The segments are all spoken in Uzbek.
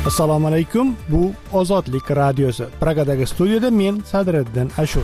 Assalomu alaykum. Bu Ozodlik radiosi. Pragadagi studiyada men Sadriddin Ashur.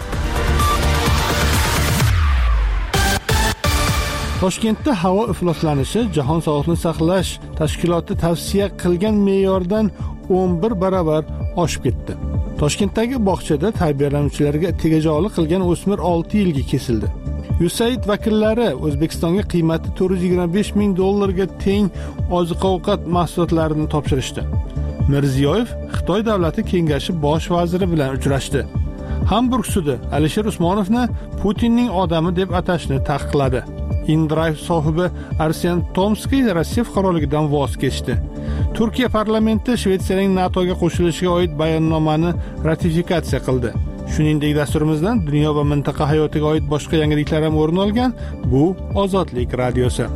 Toshkentda havo ifloslanishi Jahon sog'liqni saqlash tashkiloti tavsiya qilgan me'yordan 11 barobar oshib ketdi. Toshkentdagi bog'chada tarbiyalanuvchilarga tegajog'lik qilgan o'smir 6 yilga kesildi. USAID vakillari O'zbekistonga qiymati $425,000 ga teng oziq-ovqat mahsulotlarini topshirishdi. Mirziyoyev Xitoy davlati kengashi bosh vaziri bilan uchrashdi. Hamburg sudi Alisher Usmonovni Putinning odami deb atashni taqiqladi. InDrive sohibi Arsen Tomskiy Rossiya fuqaroligidan voz kechdi. Turkiya parlamenti Shvetsiyaning NATOga qo'shilishiga oid bayonnomani ratifikatsiya qildi. Shuningdek, dasturimizdan dunyo va mintaqa hayotiga oid boshqa yangiliklar ham o'rin olgan. Bu Ozodlik radiosi.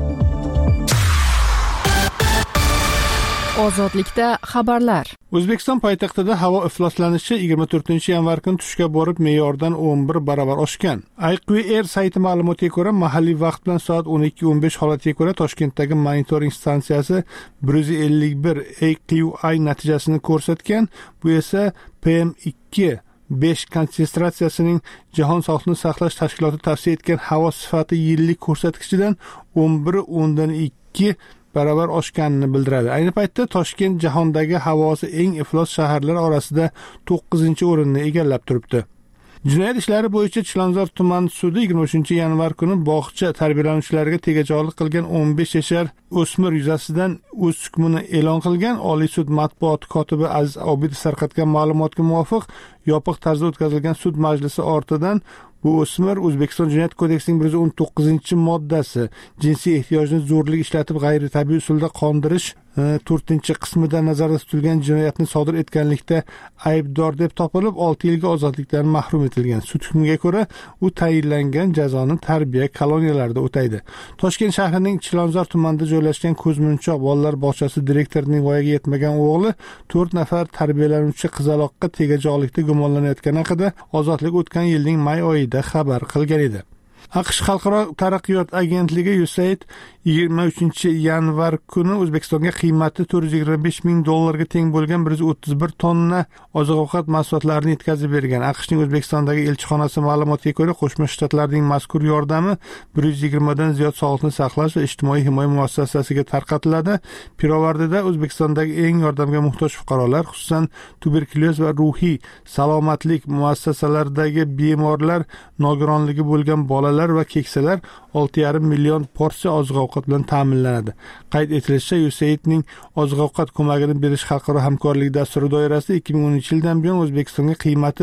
Ozodlikda xabarlar. O'zbekiston poytaxtida havo ifloslanishi 24-yanvar kuni tushga borib me'yordan 11 barobar oshgan. IQR sayti ma'lumotiga ko'ra, mahalliy vaqt bilan soat 12:15 holatiga ko'ra Toshkentdagi monitoring stansiyasi 151 AQI natijasini ko'rsatgan. Bu esa PM2.5 konsentratsiyasining Jahon sog'liqni saqlash tashkiloti tavsiya etgan havo sifati yillik ko'rsatkichidan 11.2 barobar oshganini bildiradi. Ayni paytda Toshkent jahondagi havosi eng iflos shaharlar orasida 9-o'rinni egallab turibdi. Jinoyat ishlari bo'yicha Chilonzor tuman sudi 23-yanvar kuni bog'cha tarbiyalanuvchilariga tegajog'lik qilgan 15 yashar o'smir yuzasidan o'z hukmini e'lon qilgan. Oliy sud matbuot kotibi Aziz Obidov tarqatgan ma'lumotga muvofiq yopiq tarzda o'tkazilgan sud majlisi ortidan bu o'smir O'zbekiston Jinoyat kodeksining 119-moddasi jinsiy ehtiyojni zo'rlik ishlatib g'ayritabiiy usulda qondirish 4-qismida nazarda tutilgan jinoyatni sodir etganlikda aybdor deb topilib 6 yilga ozodlikdan mahrum etilgan. Sud hukmiga ko'ra u tayinlangan jazoni tarbiya koloniyalarida o'taydi. Toshkent shahrining Chilonzor tumanida joylashgan Ko'zmunchoq bolalar bog'chasi direktorining voyaga yetmagan o'g'li 4 nafar tarbiyalanuvchi qizaloqqa tegajog'likda gumonlanayotgani haqida Ozodlik o'tgan yilning may oyida xabar qilgan edi. AQSh Xalqaro taraqqiyot agentligi USAID 23-yanvar kuni O'zbekistonga qiymati $425,000 ga teng bo'lgan 131 tonna oziq-ovqat mahsulotlarini yetkazib bergan. AQShning O'zbekistondagi elchixonasi ma'lumotiga ko'ra, Qo'shma Shtatlarning mazkur yordami 120 dan ziyod sog'liqni saqlash va ijtimoiy himoya muassasasiga tarqatiladi. Pirovardida O'zbekistondagi eng yordamga muhtoj fuqarolar, xususan tuberkulyoz va ruhiy salomatlik muassasalaridagi bemorlar, nogironligi bo'lgan bolalar va keksalar 6,5 million porsiya oziq-ovqat bilan ta'minlanadi. Qayd etilishicha, USAIDning oziq-ovqat ko'magini berish xalqaro hamkorlik dasturi doirasida 2010-yildan buyon O'zbekistonga qiymati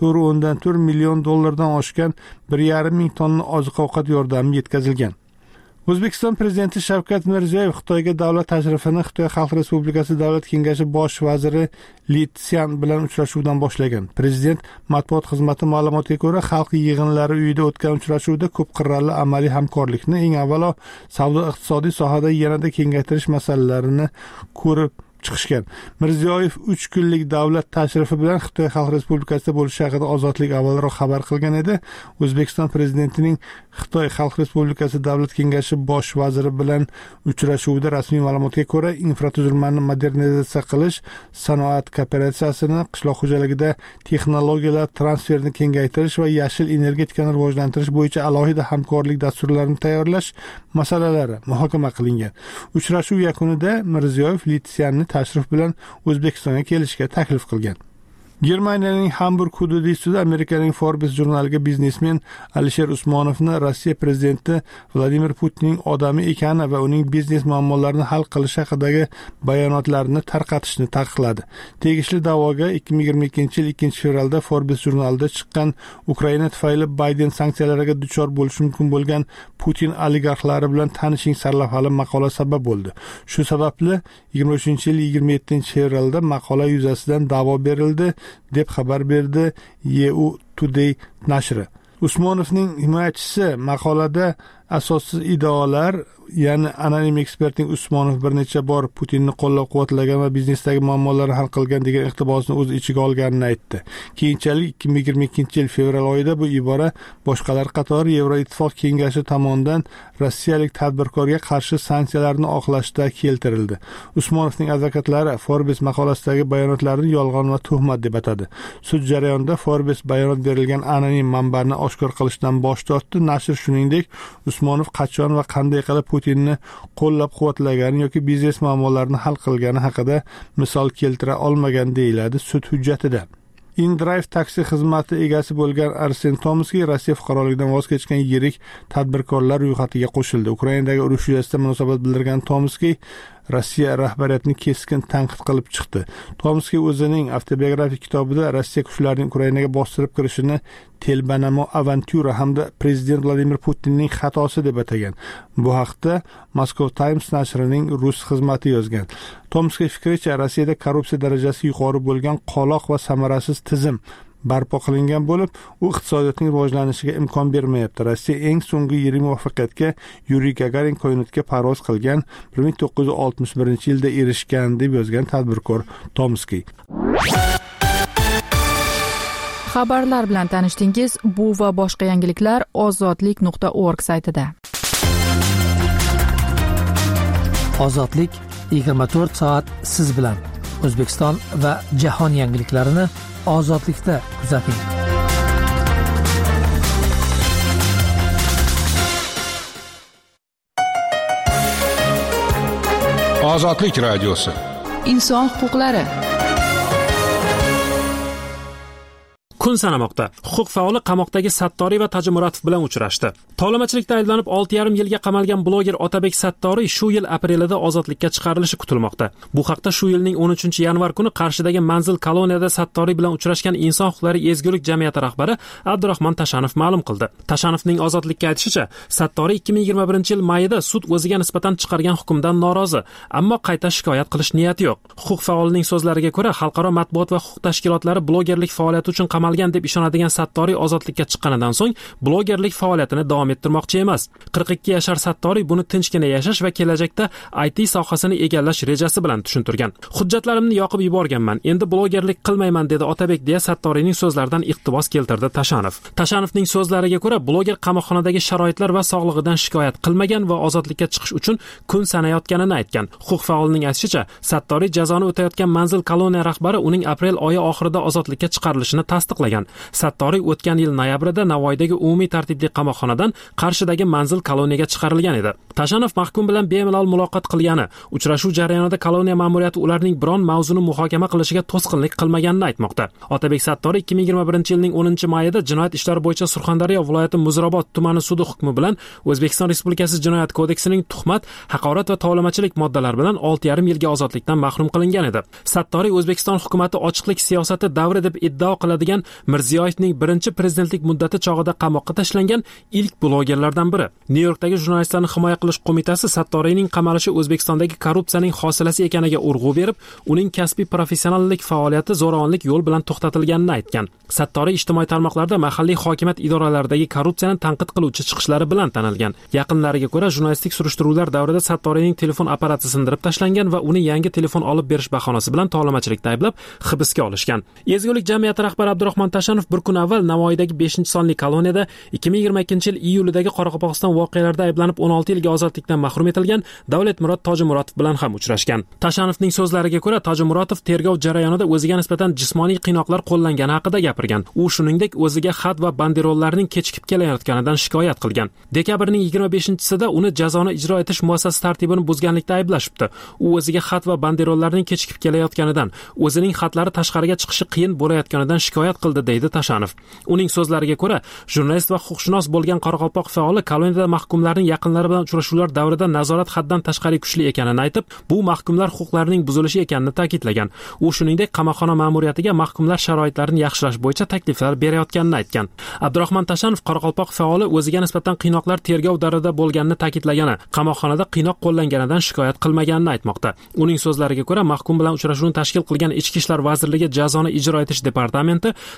$4 million dan oshgan 1,5 ming tonna oziq-ovqat yordami yetkazilgan. O'zbekiston prezidenti Shavkat Mirziyoyev Xitoyga davlat tashrifini Xitoy Xalq Respublikasi Davlat kengashi bosh vaziri Li Tsian bilan uchrashuvdan boshlagan. Prezident matbuot xizmati ma'lumotiga ko'ra, xalq yig'inlari uyida o'tgan uchrashuvda ko'p qirrali amaliy hamkorlikni, eng avvalo savdo-iqtisodiy sohada yanada kengaytirish masalalarini ko'rib chiqishgan. Mirziyoyev 3 kunlik davlat tashrifi bilan Xitoy Xalq Respublikasida bo'lishi haqida Ozodlik avvalroq xabar qilgan edi. O'zbekiston prezidentining Xitoy Xalq Respublikasi Davlat kengashi bosh vaziri bilan uchrashuvida rasmiy ma'lumotga ko'ra, infratuzilmani modernizatsiya qilish, sanoat kooperatsiyasini, qishloq xo'jaligida texnologiyalar transferini kengaytirish va yashil energetikani rivojlantirish bo'yicha alohida hamkorlik dasturlarini tayyorlash masalalari muhokama qilingan. Uchrashuv yakunida Mirziyoyev Litsiyanni tashrif bilan O'zbekistonga kelishga taklif qilgan. Germaniyaning Hamburg hududiy sudi Amerikaning Forbes jurnaliga biznesmen Alisher Usmonovni Rossiya prezidenti Vladimir Putinning odami ekani va uning biznes muammolarini hal qilish haqidagi bayonotlarini tarqatishni taqiqladi. Tegishli da'voga 2022-yil 2-fevralda Forbes jurnalida chiqqan Ukraina tufayli Bayden sanksiyalariga duchor bo'lishi mumkin bo'lgan Putin oligarxlari bilan tanishing sarlavhali maqola sabab bo'ldi. Shu sababli 23-yil 27-fevralda maqola yuzasidan da'vo berildi deb xabar berdi EU Today nashri. Usmonovning himoyachisi maqolada asossiz iddaolar, ya'ni anonim ekspertning Usmonov bir necha bor Putinni qo'llab-quvvatlagan va biznesdagi muammolarni hal qilgan degan iqtibosni o'z ichiga olganini aytdi. Keyinchalik 2022-yil fevral oyida bu ibora boshqalar qatori Yevroittifoq kengashi tomonidan rossiyalik tadbirkorga qarshi sanksiyalarni oqlashda keltirildi. Usmonovning advokatlari Forbes maqolasidagi bayonotlarni yolg'on va tuhmat deb atadi. Sud jarayonida Forbes bayonot berilgan anonim manbani oshkor qilishdan bosh tortdi. Nashr shuningdek, Usmonov qachon va qanday qilib Putinni qo'llab-quvvatlagani yoki biznes muammolarini hal qilgani haqida misol keltira olmagan deyiladi sud hujjatida. InDrive taksi xizmati egasi bo'lgan Arsen Tomskiy Rossiya fuqaroligidan voz kechgan yirik tadbirkorlar ro'yxatiga qo'shildi. Ukrainadagi urush yuzasidan munosabat bildirgan Tomskiy Rossiya rahbariyatini keskin tanqid qilib chiqdi. Tomskiy o'zining avtobiografik kitobida Rossiya kuchlarining Ukrainaga bostirib kirishini telbanamo avantyura hamda prezident Vladimir Putinning xatosi deb atagan. Bu haqda Moscow Times nashrining rus xizmati yozgan. Tomskiy fikricha, Rossiyada korrupsiya darajasi yuqori bo'lgan qoloq va samarasiz tizim barpo qilingan bo'lib, u iqtisodiyotning rivojlanishiga imkon bermayapti. Rossiya eng so'nggi yirik muvaffaqiyatga Yuriy Gagarin koinotga parvoz qilgan 1961-yilda erishgan deb yozgan tadbirkor Tomskiy. Xabarlar bilan tanishdingiz. Bu va boshqa yangiliklar ozodlik.org saytida. Ozodlik 24 soat siz bilan. O'zbekiston va jahon yangiliklarini Ozodlikda kuzating. Ozodlik radiosi. Inson huquqlari. Kun sanamoqda. Huquq faoli qamoqdagi Sattoriy va Tajimuratov bilan uchrashdi. Tovlamachilikda ayblanib 6,5 yilga qamalgan bloger Otabek Sattoriy shu yil aprelida ozodlikka chiqarilishi kutilmoqda. Bu haqda shu yilning 13-yanvar kuni Qarshidagi Manzil koloniyada Sattoriy bilan uchrashgan Inson huquqlari ezgulik jamiyati rahbari Abdurahmon Tashanov ma'lum qildi. Tashanovning ozodlikka aytishicha, Sattoriy 2021-yil mayida sud o'ziga nisbatan chiqargan hukmdan norozi, ammo qayta shikoyat qilish niyati yo'q. Huquq faolining so'zlariga ko'ra, xalqaro matbuot va huquq tashkilotlari blogerlik faoliyati uchun qamalgan deb ishonadigan Sattoriy ozodlikka chiqqanidan so'ng blogerlik faoliyatini davom ettirmoqchi emas. 42 yashar Sattoriy buni tinchgina yashash va kelajakda IT sohasini egallash rejasi bilan tushuntirgan. Hujjatlarimni yoqib yuborganman, endi blogerlik qilmayman dedi Otabek deya Sattoriyning so'zlaridan iqtibos keltirdi Tashanov. Tashanovning so'zlariga ko'ra, bloger qamoqxonadagi sharoitlar va sog'lig'idan shikoyat qilmagan va ozodlikka chiqish uchun kun sanayotganini aytgan. Huquq faolining aytishicha, Sattoriy jazoni o'tayotgan Manzil koloniya rahbari uning aprel oyi oxirida ozodlikka chiqarilishini tasdiqlagan. Sattoriy o'tgan yil noyabrida Navoiydagi umumiy tartibli qamoqxonadan Qarshidagi Manzil koloniyaga chiqarilgan edi. Tashanov mahkum bilan bemalol muloqot qilgani, uchrashuv jarayonida koloniya ma'muriyati ularning biron mavzuni muhokama qilishiga to'sqinlik qilmaganini aytmoqda. Otabek Sattoriy 2021-yilning 10-mayida jinoyat ishlari bo'yicha Surxondaryo viloyati Muzrabot tumani sudi hukmi bilan O'zbekiston Respublikasi Jinoyat kodeksining tuhmat, haqorat va tovlamachilik moddalari bilan 6,5 yilga ozodlikdan mahrum qilingan edi. Sattoriy O'zbekiston hukumatı ochiqlik siyosati davri deb iddao qiladigan Mirziyoyevning birinchi prezidentlik muddati chog'ida qamoqqa tashlangan ilk blogerlardan biri. Nyu-Yorkdagi jurnalistlarni himoya qilish qo'mitasi Sattoriyning qamalishi O'zbekistondagi korrupsiyaning hosilasi ekaniga urg'u berib, uning kasbiy professionallik faoliyati zo'ravonlik yo'l bilan to'xtatilganini aytgan. Sattoriy ijtimoiy tarmoqlarda mahalliy hokimiyat idoralaridagi korrupsiyani tanqid qiluvchi chiqishlari bilan tanilgan. Yaqinlariga ko'ra, jurnalistik surishtiruvlar davrida Sattoriyning telefon apparati sindirib tashlangan va uni yangi telefon olib berish bahonasi bilan tovlamachilikda ayblab hibsga olishgan. Ezgulik jamiyati rahbari Abdurahmon Tashanov bir kun avval Navoiydagi 5-sonli koloniyada 2022-yil iyulidagi Qoraqalpog'iston voqealarida ayblanib 16 yilga ozodlikdan mahrum etilgan Davlatmurod Tojimuratov bilan ham uchrashgan. Tashanovning so'zlariga ko'ra, Tojimuratov tergov jarayonida o'ziga nisbatan jismoniy qiynoqlar qo'llangani haqida gapirgan. U shuningdek o'ziga xat va banderollarning kechikib kelayotganidan shikoyat qilgan. Dekabrning 25-sida uni jazoni ijro etish muassasasi tartibini buzganlikda ayblashibdi. U o'ziga xat va banderollarning kechikib kelayotganidan, o'zining xatlari tashqariga chiqishi qiyin bo'layotganidan shikoyat qildi deydi Tashanov. Uning so'zlariga ko'ra, jurnalist va huquqshunos bo'lgan Qoraqalpoq faoli koloniyada mahkumlarning yaqinlari bilan uchrashuvlar davrida nazorat haddan tashqari kuchli ekanini aytib, bu mahkumlar huquqlarining buzilishi ekanini ta'kidlagan. U shuningdek qamoqxona ma'muriyatiga mahkumlar sharoitlarini yaxshilash bo'yicha takliflar berayotganini aytgan. Abdurahmon Tashanov Qoraqalpoq faoli o'ziga nisbatan qiynoqlar tergov davrida bo'lganini ta'kidlagani, qamoqxonada qiynoq qo'llanganidan shikoyat qilmaganini aytmoqda. Uning so'zlariga ko'ra, mahkum bilan uchrashuvni tashkil qilgan Ichki ishlar vazirligi jazoni ijro etish departamenti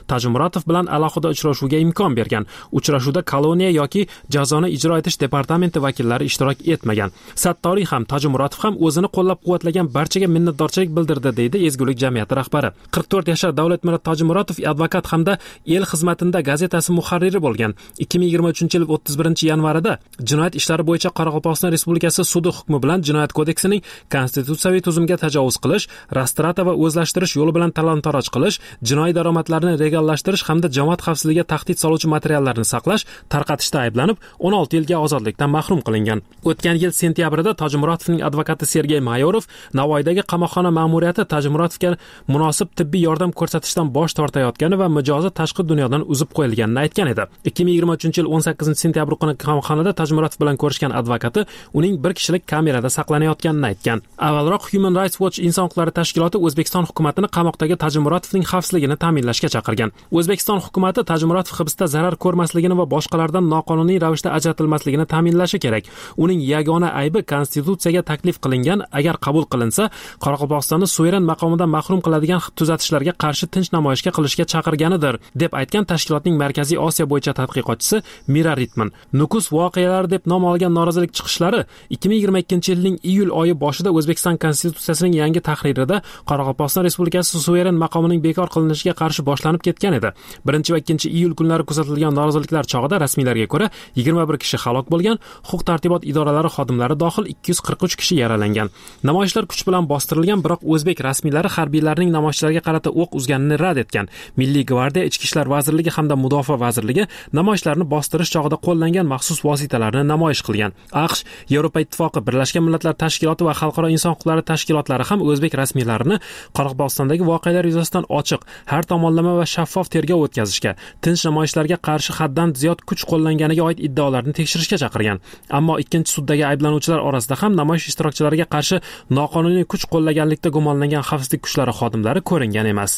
Tajimuratov bilan alohida uchrashuvga imkon bergan. Uchrashuvda koloniya yoki jazoni ijro etish departamenti vakillari ishtirok etmagan. Sattoriy ham, Tajimuratov ham o'zini qo'llab-quvvatlagan barchaga minnatdorchilik bildirdi, deydi Ezgulik jamiyati rahbari. 44 yoshli Davlatmurod Tajimuratov advokat hamda El xizmatida gazetasi muharriri bo'lgan. 2023-yil 31-yanvarida jinoyat ishlari bo'yicha Qoraqalpog'iston Respublikasi sudi hukmi bilan Jinoyat kodeksining konstitutsiyaviy tuzumga tajovuz qilish, rastrata va o'zlashtirish yo'li bilan talon-taroj qilish, jinoiy daromadlarni legallashtirish hamda jamoat xavfsizligiga tahdid soluvchi materiallarni saqlash, tarqatishda ayblanib 16 yilga ozodlikdan mahrum qilingan. O'tgan yil sentyabrida Tajimuratovning advokati Sergey Mayorov Navoiydagi qamoqxona ma'muriyati Tajimuratovga munosib tibbiy yordam ko'rsatishdan bosh tortayotgani va mijozi tashqi dunyodan uzib qo'yilganini aytgan edi. 2023-yil 18-sentyabr kuni qamoqxonada Tajimuratov bilan ko'rishgan advokati uning bir kishilik kamerada saqlanayotganini aytgan. Avvalroq Human Rights Watch inson huquqlari tashkiloti O'zbekiston hukumatini qamoqdagi Tajimuratovning xavfsizligini ta'minlashga chaqirgan. O'zbekiston hukumatı Tajimuratov hibsda zarar ko'rmasligini va boshqalardan noqonuniy ravishda ajratilmasligini ta'minlashi kerak. Uning yagona aybi konstitutsiyaga taklif qilingan, agar qabul qilinsa, Qoraqalpog'istonni suveren maqomidan mahrum qiladigan tuzatishlarga qarshi tinch namoyishga qilishga chaqirganidir, deb aytgan tashkilotning Markaziy Osiyo bo'yicha tadqiqotchisi Mira Ritman. Nukus voqealari deb nom olgan norozilik chiqishlari 2022-yilning iyul oyi boshida O'zbekiston konstitutsiyasining yangi tahririda Qoraqalpog'iston Respublikasi suveren maqomining bekor qilinishiga qarshi boshlanib ketgan edi. 1 va 2 iyul kunlari kuzatilgan noroziliklar chog'ida rasmiylarga ko'ra 21 kishi halok bo'lgan, huquq tartibot idoralari xodimlari dohil 243 kishi yaralangan. Namoyishlar kuch bilan bostirilgan, biroq o'zbek rasmiylari harbiylarning namoyishchilarga qarata o'q uzganini rad etgan. Milliy gvardiya, Ichki ishlar vazirligi hamda Mudofaa vazirligi namoyishlarni bostirish chog'ida qo'llangan maxsus vositalarni namoyish qilgan. AQSh, Yevropa Ittifoqi, Birlashgan Millatlar Tashkiloti va xalqaro inson huquqlari tashkilotlari ham o'zbek rasmiylarini Qoraqalpog'istondagi voqealar yuzasidan ochiq, har tomonlama va shaffof tergov o'tkazishga, tinch namoyishlarga qarshi haddan ziyod kuch qo'llanganiga oid iddaolarni tekshirishga chaqirgan. Ammo ikkinchi suddagi ayblanuvchilar orasida ham namoyish ishtirokchilariga qarshi noqonuniy kuch qo'llaganlikda gumonlangan xavfsizlik kuchlari xodimlari ko'ringan emas.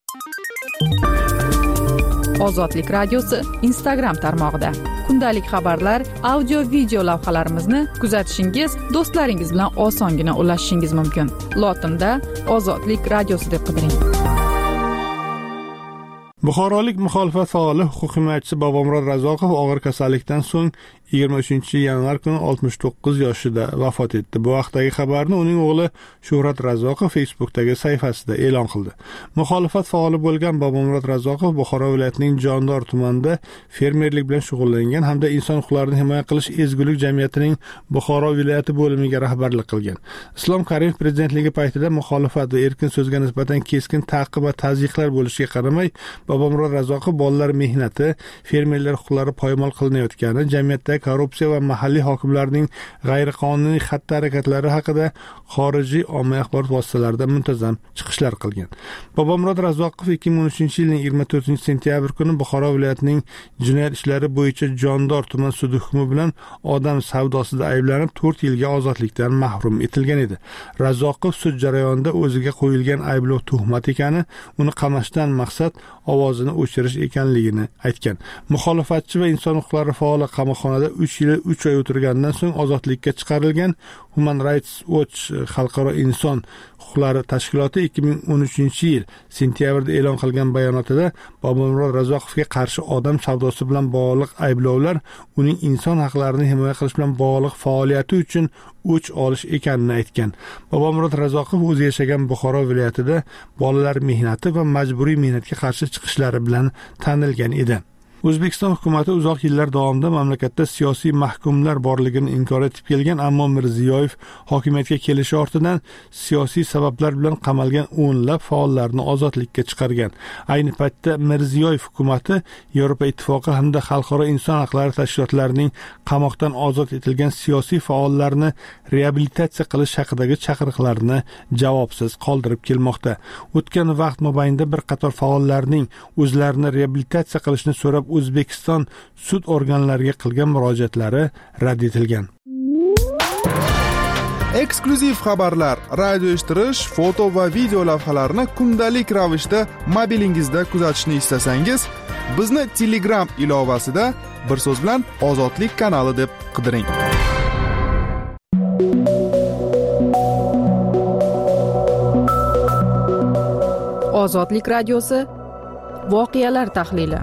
Ozodlik radiosi Instagram tarmog'ida kundalik xabarlar, audio, video lavhalarimizni kuzatishingiz, do'stlaringiz bilan osongina ulashishingiz mumkin. Lotinda Ozodlik radiosi deb qidiring. Buxorolik muxolifat faoli huquq himoyachisi Bobomurod Razoqov og'ir kasallikdan so'ng 23-yanvar kuni 69 yoshida vafot etdi. Bu vaqtdagi xabarni uning o'g'li Shuhrat Razoqov Facebookdagi sahifasida e'lon qildi. Muxolifat faoli bo'lgan Bobomurod Razoqov Buxoro viloyatining Jondor tumanida fermerlik bilan shug'ullangan hamda inson huquqlarini himoya qilish Ezgulik jamiyatining Buxoro viloyati bo'limiga rahbarlik qilgan. Islom Karimov prezidentligi paytida muxolifat va erkin so'zga nisbatan keskin ta'qib va tazyiqlar bo'lishiga qaramay, Bobomurod Razoqov bolalar mehnati, fermerlar huquqlari poymol qilinayotgani, jamiyatda korrupsiya va mahalliy hokimlarning g'ayriqonuniy xatti-harakatlari haqida xorijiy ommaviy axborot vositalarida muntazam chiqishlar qilgan. Bobomurod Razoqov 2013-yilning 24-sentyabr kuni Buxoro viloyatining jinoyat ishlari bo'yicha Jondor tuman sudi hukmi bilan odam savdosida ayblanib 4 yilga ozodlikdan mahrum etilgan edi. Razoqov sud jarayonida o'ziga qo'yilgan ayblov tuhmat ekani, uni qamashdan maqsad ovozini o'chirish ekanligini aytgan. Muxolifatchi va inson huquqlari faoli qamoqxonada 3 yil 3 oy o'tirgandan so'ng ozodlikka chiqarilgan. Human Rights Watch xalqaro inson huquqlari tashkiloti 2013-yil sentyabrda e'lon qilgan bayonotida Bobomurod Razoqovga qarshi odam savdosi bilan bog'liq ayblovlar uning inson haqlarini himoya qilish bilan bog'liq faoliyati uchun o'ch olish ekanini aytgan. Bobomurod Razoqov o'zi yashagan Buxoro viloyatida bolalar mehnati va majburiy mehnatga qarshi chiqishlari bilan tanilgan edi. O'zbekiston hukumatı uzoq yillar davomida mamlakatda siyosiy mahkumlar borligini inkor etib kelgan, ammo Mirziyoyev hokimiyatga kelishi ortidan siyosiy sabablar bilan qamalgan o'nlab faollarni ozodlikka chiqargan. Ayni paytda Mirziyoyev hukumatı Yevropa Ittifoqi hamda xalqaro inson huquqlari tashkilotlarining qamoqdan ozod etilgan siyosiy faollarni reabilitatsiya qilish haqidagi chaqiriqlarini javobsiz qoldirib kelmoqda. O'tgan vaqt mobaynida bir qator faollarning o'zlarini reabilitatsiya qilishni so'rab O'zbekiston sud organlariga qilgan murojaatlari rad etilgan. Eksklyuziv xabarlar, radio eshittirish, foto va video lavhalarni kundalik ravishda mobilingizda kuzatishni istasangiz, bizni Telegram ilovasida bir so'z bilan Ozodlik kanali deb qidiring. Ozodlik radiosi voqealar tahlili.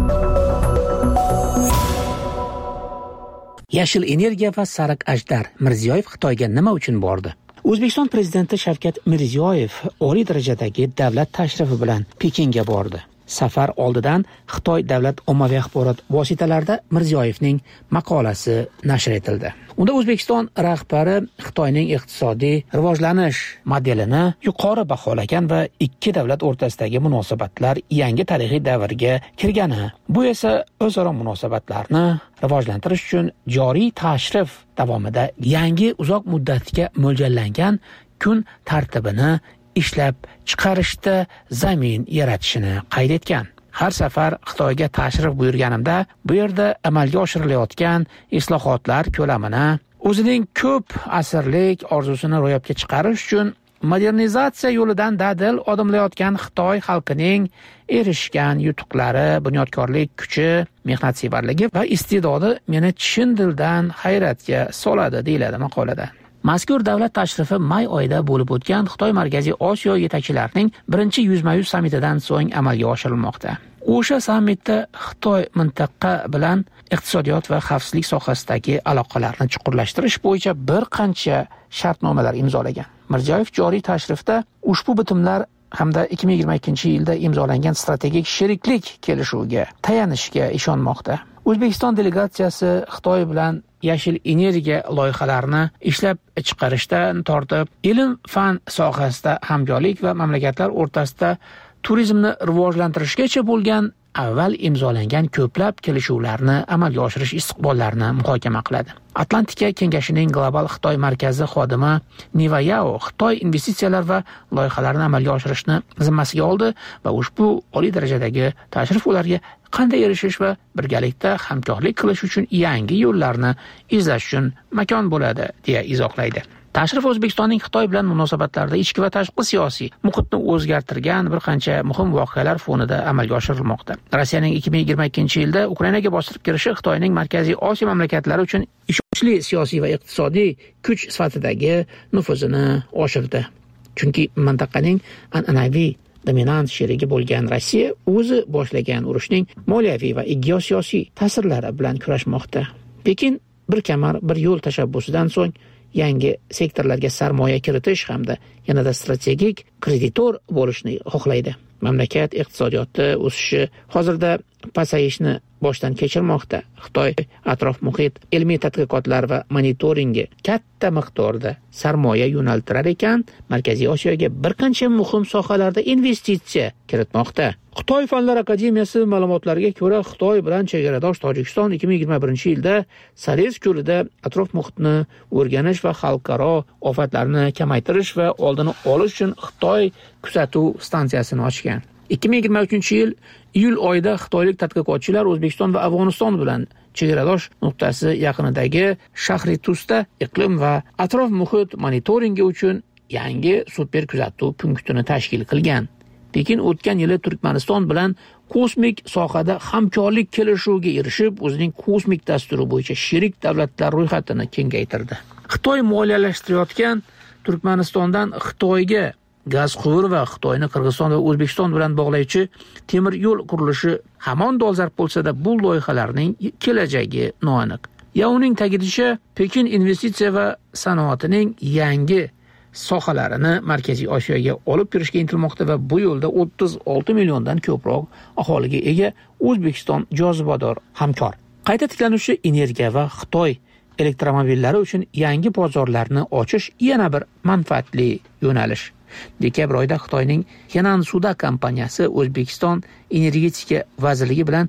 Yashil energiya va sariq ajdar. Mirziyoyev Xitoyga nima uchun bordi? O'zbekiston prezidenti Shavkat Mirziyoyev oliy darajadagi davlat tashrifi bilan Pekinga bordi. Safar oldidan Xitoy davlat ommaviy axborot vositalarida Mirziyoyevning maqolasi nashr etildi. Unda O'zbekiston rahbari Xitoyning iqtisodiy rivojlanish modelini yuqori baholagan va ikki davlat o'rtasidagi munosabatlar yangi tarixiy davrga kirgani, bu esa o'zaro munosabatlarni rivojlantirish uchun joriy tashrif davomida yangi uzoq muddatga mo'ljallangan kun tartibini ishlab chiqarishda zamin yaratishini qayd etgan. Har safar Xitoyga tashrif buyurganimda bu yerda amalga oshirilayotgan islohotlar ko'lamini, o'zining ko'p asrlik orzusini ro'yobga chiqarish uchun modernizatsiya yo'lidan dadil odimlayotgan Xitoy xalqining erishgan yutuqlari, bunyodkorlik kuchi, mehnatsevarligi va iste'dodi meni chin dildan hayratga soladi, deyiladi maqolada. Mazkur davlat tashrifi may oyida bo'lib o'tgan Xitoy Markaziy Osiyo yetakchilarining birinchi yuzma-yuz sammitidan so'ng amalga oshirilmoqda. O'sha sammitda Xitoy mintaqa bilan iqtisodiyot va xavfsizlik sohasidagi aloqalarni chuqurlashtirish bo'yicha bir qancha shartnomalar imzolagan. Mirziyoyev joriy tashrifda ushbu bitimlar hamda 2022-yilda imzolangan strategik sheriklik kelishuviga tayanishga ishonmoqda. O'zbekiston delegatsiyasi Xitoy bilan yashil energiya loyihalarini ishlab chiqarishdan tortib, ilm-fan sohasida hamkorlik va mamlakatlar o'rtasida turizmni rivojlantirishgacha bo'lgan avval imzolangan ko'plab kelishuvlarni amalga oshirish istiqbollarini muhokama qiladi. Atlantika kengashining global Xitoy markazi xodimi Niva Yao Xitoy investitsiyalar va loyihalarini amalga oshirishni zimmasiga oldi va ushbu oliy darajadagi tashrif ularga qanday erishish va birgalikda hamkorlik qilish uchun yangi yo'llarni izlash uchun makon bo'ladi, deya izohlaydi. Tashrif O'zbekistonning Xitoy bilan munosabatlarida ichki va tashqi siyosiy muhitni o'zgartirgan bir qancha muhim voqealar fonida amalga oshirilmoqda. Rossiyaning 2022-yilda Ukrainaga bostirib kirishi Xitoyning Markaziy Osiyo mamlakatlari uchun ishonchli siyosiy va iqtisodiy kuch sifatidagi nufuzini oshirdi. Chunki mintaqaning an'anaviy dominant sherigi bo'lgan Rossiya o'zi boshlagan urushning moliyaviy va geosiyosiy ta'sirlari bilan kurashmoqda. Pekin bir kamar bir yo'l tashabbusidan so'ng yangi sektorlarga sarmoya kiritish hamda yanada strategik kreditor bo'lishni xohlaydi. Mamlakat iqtisodiyoti o'sishi hozirda pasayishni boshdan kechirmoqda. Xitoy atrof muhit ilmiy tadqiqotlar va monitoringi katta miqdorda sarmoya yo'naltirar ekan, Markaziy Osiyoga bir qancha muhim sohalarda investitsiya kiritmoqda. Xitoy Fanlar akademiyasi ma'lumotlariga ko'ra, Xitoy bilan chegaradosh Tojikiston 2021-yilda Saris ko'lida atrof muhitni o'rganish va xalqaro ofatlarni kamaytirish va oldini olish uchun Xitoy kuzatuv stansiyasini ochgan. 2023-yil iyul oyida xitoylik tadqiqotchilar O'zbekiston va Afg'oniston bilan chegaradosh nuqtasi yaqinidagi Shahritusda iqlim va atrof muhit monitoringi uchun yangi super kuzatuv punktini tashkil qilgan. Pekin o'tgan yili Turkmaniston bilan kosmik sohada hamkorlik kelishuviga erishib, o'zining kosmik dasturi bo'yicha sherik davlatlar ro'yxatini kengaytirdi. Xitoy moliyalashtirayotgan Turkmanistondan Xitoyga gaz quvur va Xitoyni Qirg'iziston va O'zbekiston bilan bog'lovchi temir yo'l qurilishi hamon dolzarb bo'lsa-da, bu loyihalarning kelajagi noaniq. Yauning ta'kidlashicha, Pekin investitsiya va sanoatining yangi sohalarini Markaziy Osiyoga olib kirishga intilmoqda va bu yo'lda 36 milliondan ko'proq aholiga ega O'zbekiston jozibador hamkor. Qayta tiklanuvchi energiya va Xitoy elektromobillari uchun yangi bozorlarni ochish yana bir manfaatli yo'nalish. Dekabr oyida Xitoyning Henan Suda kompaniyasi O'zbekiston energetika vazirligi bilan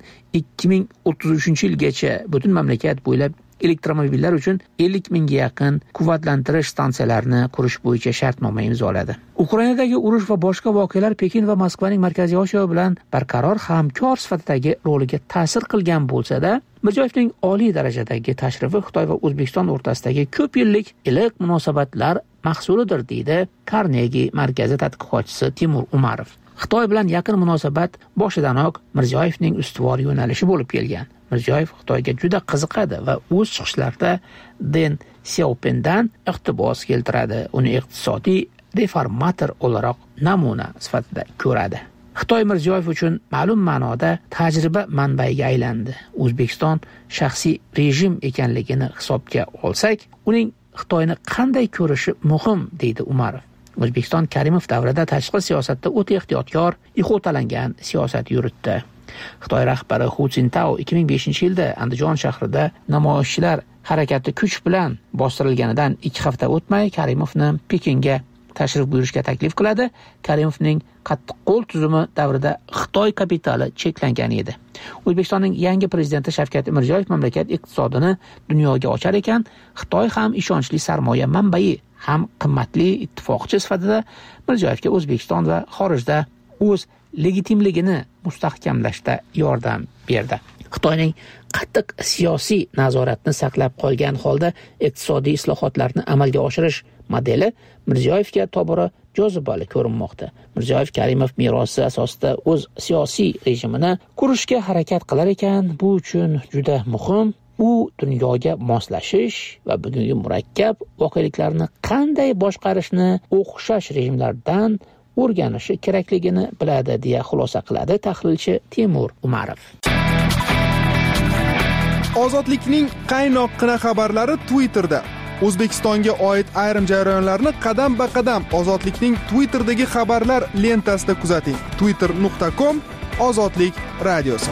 2033-yilgacha butun mamlakat bo'ylab elektromobillar uchun 50 mingga yaqin quvvatlantirish stansiyalarini qurish bo'yicha shartnoma imzoladi. Ukrainadagi urush va boshqa voqealar Pekin va Moskvaning Markaziy Osiyo bilan barqaror hamkor sifatidagi roliga ta'sir qilgan bo'lsa-da, Mirziyoyevning oliy darajadagi tashrifi Xitoy va O'zbekiston o'rtasidagi ko'p yillik iliq munosabatlar mahsulidir, deydi Carnegie markazi tadqiqotchisi Timur Umarov. Xitoy bilan yaqin munosabat boshidanoq Mirziyoyevning ustuvor yo'nalishi bo'lib kelgan. Mirziyoyev Xitoyga juda qiziqadi va o'z chiqishlarida Deng Xiaopingdan iqtibos keltiradi. Uni iqtisodiy reformator o'laroq namuna sifatida ko'radi. Xitoy Mirziyoyev uchun ma'lum ma'noda tajriba manbaiga aylandi. O'zbekiston shaxsiy rejim ekanligini hisobga olsak, uning Xitoyni qanday ko'rishi muhim, deydi Umarov. O'zbekiston Karimov davrida tashqi siyosatda o'ta ehtiyotkor, ixotalangan siyosat yuritdi. Xitoy rahbari Hu Jintao 2005-yilda Andijon shahrida namoyishchilar harakati kuch bilan bostirilganidan 2 hafta o'tmay Karimovni Pekinga tashrif buyurishga taklif qiladi. Karimovning qattiqqo'l tuzumi davrida Xitoy kapitali cheklangan edi. O'zbekistonning yangi prezidenti Shavkat Mirziyoyev mamlakat iqtisodini dunyoga ochar ekan, Xitoy ham ishonchli sarmoya manbai, ham qimmatli ittifoqchi sifatida Mirziyoyevga O'zbekiston va xorijda o'z legitimligini mustahkamlashda yordam berdi. Xitoyning qattiq siyosiy nazoratni saqlab qolgan holda iqtisodiy islohotlarni amalga oshirish modeli Mirziyoyevga tobora jozibali ko'rinmoqda. Mirziyoyev Karimov merosi asosida o'z siyosiy rejimini qurishga harakat qilar ekan, bu uchun juda muhim. U dunyoga moslashish va bugungi murakkab voqeliklarni qanday boshqarishni o'xshash rejimlardan o'rganishi kerakligini biladi, deya xulosa qiladi tahlilchi Temur Umarov. Ozodlikning qaynoqqina xabarlari Twitterda. O'zbekistonga oid ayrim jarayonlarni qadam-ba-qadam Ozodlikning Twitterdagi xabarlar lentasida kuzating. twitter.com/ozodlik radiosi.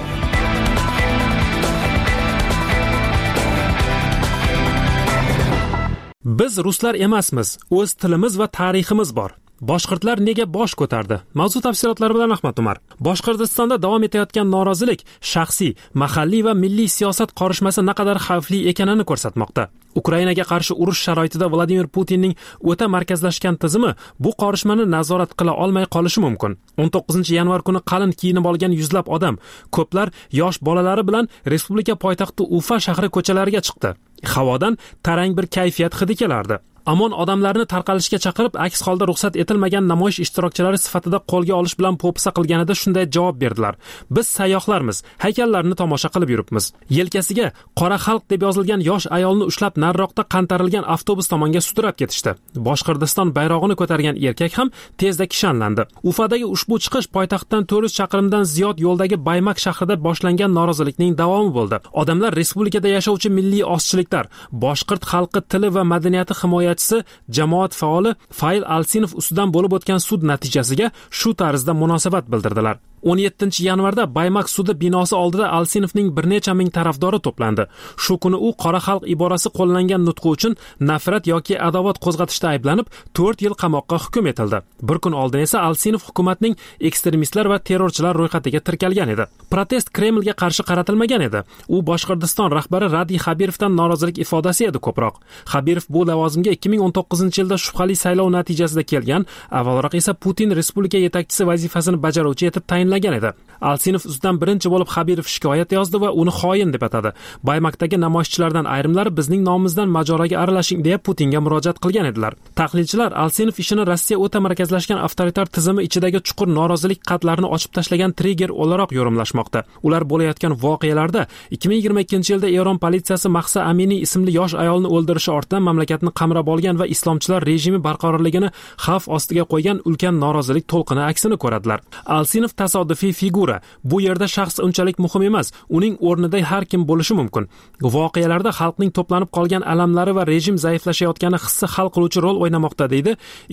Biz ruslar emasmiz, o'z tilimiz va tariximiz bor. Boshqirdlar nega bosh ko'tardi? Mavzu tafsilotlari bilan Ahmad Umar. Boshqirdistonda davom etayotgan norozilik shaxsiy, mahalliy va milliy siyosat qorishmasi naqadar xavfli ekanini ko'rsatmoqda. Ukrainaga qarshi urush sharoitida Vladimir Putinning o'ta markazlashgan tizimi bu qorishmani nazorat qila olmay qolishi mumkin. 19-yanvar kuni qalin kiyinib olgan yuzlab odam, ko'plar yosh bolalari bilan respublika poytaxti Ufa shahri ko'chalariga chiqdi. Havodan tarang bir kayfiyat hidi kelardi. Amon odamlarni tarqalishga chaqirib, aks holda ruxsat etilmagan namoyish ishtirokchilari sifatida qo'lga olish bilan po'pisa qilganida shunday javob berdilar: biz sayyohlarmiz, haykallarni tomosha qilib yuribmiz. Yelkasiga qora xalq deb yozilgan yosh ayolni ushlab nariroqda qantarilgan avtobus tomonga sudrab ketishdi. Boshqirdiston bayrog'ini ko'targan erkak ham tezda kishanlandi. Ufadagi ushbu chiqish poytaxtdan 400 chaqirimdan ziyod yo'ldagi Baymak shahrida boshlangan norozilikning davomi bo'ldi. Odamlar respublikada yashovchi milliy ozchiliklar, boshqirt xalqi tili va madaniyati himoya jamoat faoli Fail Alsinov ustidan bo'lib o'tgan sud natijasiga shu tarzda munosabat bildirdilar. 17-yanvarda Baymak sudi binosi oldida Alsinovning bir necha ming tarafdori to'plandi. Shu kuni u qora xalq iborasi qo'llangan nutqi uchun nafrat yoki adovat qo'zg'atishda ayblanib 4 yil qamoqqa hukm etildi. Bir kun oldin esa Alsinov hukumatning ekstremistlar va terrorchilar ro'yxatiga tirkalgan edi. Protest Kremlga qarshi qaratilmagan edi. U Boshqirdiston rahbari Radiy Xabirovdan norozilik ifodasi edi ko'proq. Xabirov bu lavozimga 2019-yilda shubhali saylov natijasida kelgan, avvalroq esa Putin respublika yetakchisi vazifasini bajaruvchi etib tayinlagan edi. Alsinov ustidan birinchi bo'lib Xabirov shikoyat yozdi va uni xoin deb atadi. Baymakdagi namoyishchilardan ayrimlari bizning nomimizdan mojaroga aralashing deya Putinga murojaat qilgan edilar. Tahlilchilar Alsinov ishini Rossiya o'ta markazlashgan avtoritar tizimi ichidagi chuqur norozilik qatlarini ochib tashlagan trigger o'laroq yorumlashmoqda. Ular bo'layotgan voqealarda 2022-yilda Eron politsiyasi Mahsa Amini ismli yosh ayolni o'ldirishi ortidan mamlakatni qamrab olgan va islomchilar rejimi barqarorligini xavf ostiga qo'ygan ulkan norozilik to'lqini aksini ko'radilar. Alsinov tasodifiy figura. Bu yerda shaxs unchalik muhim emas, uning o'rnida har kim bo'lishi mumkin. Voqealarda xalqning to'planib qolgan alamlari va rejim zaiflashayotgani hissi hal qiluvchi rol o'ynamoqda, deydi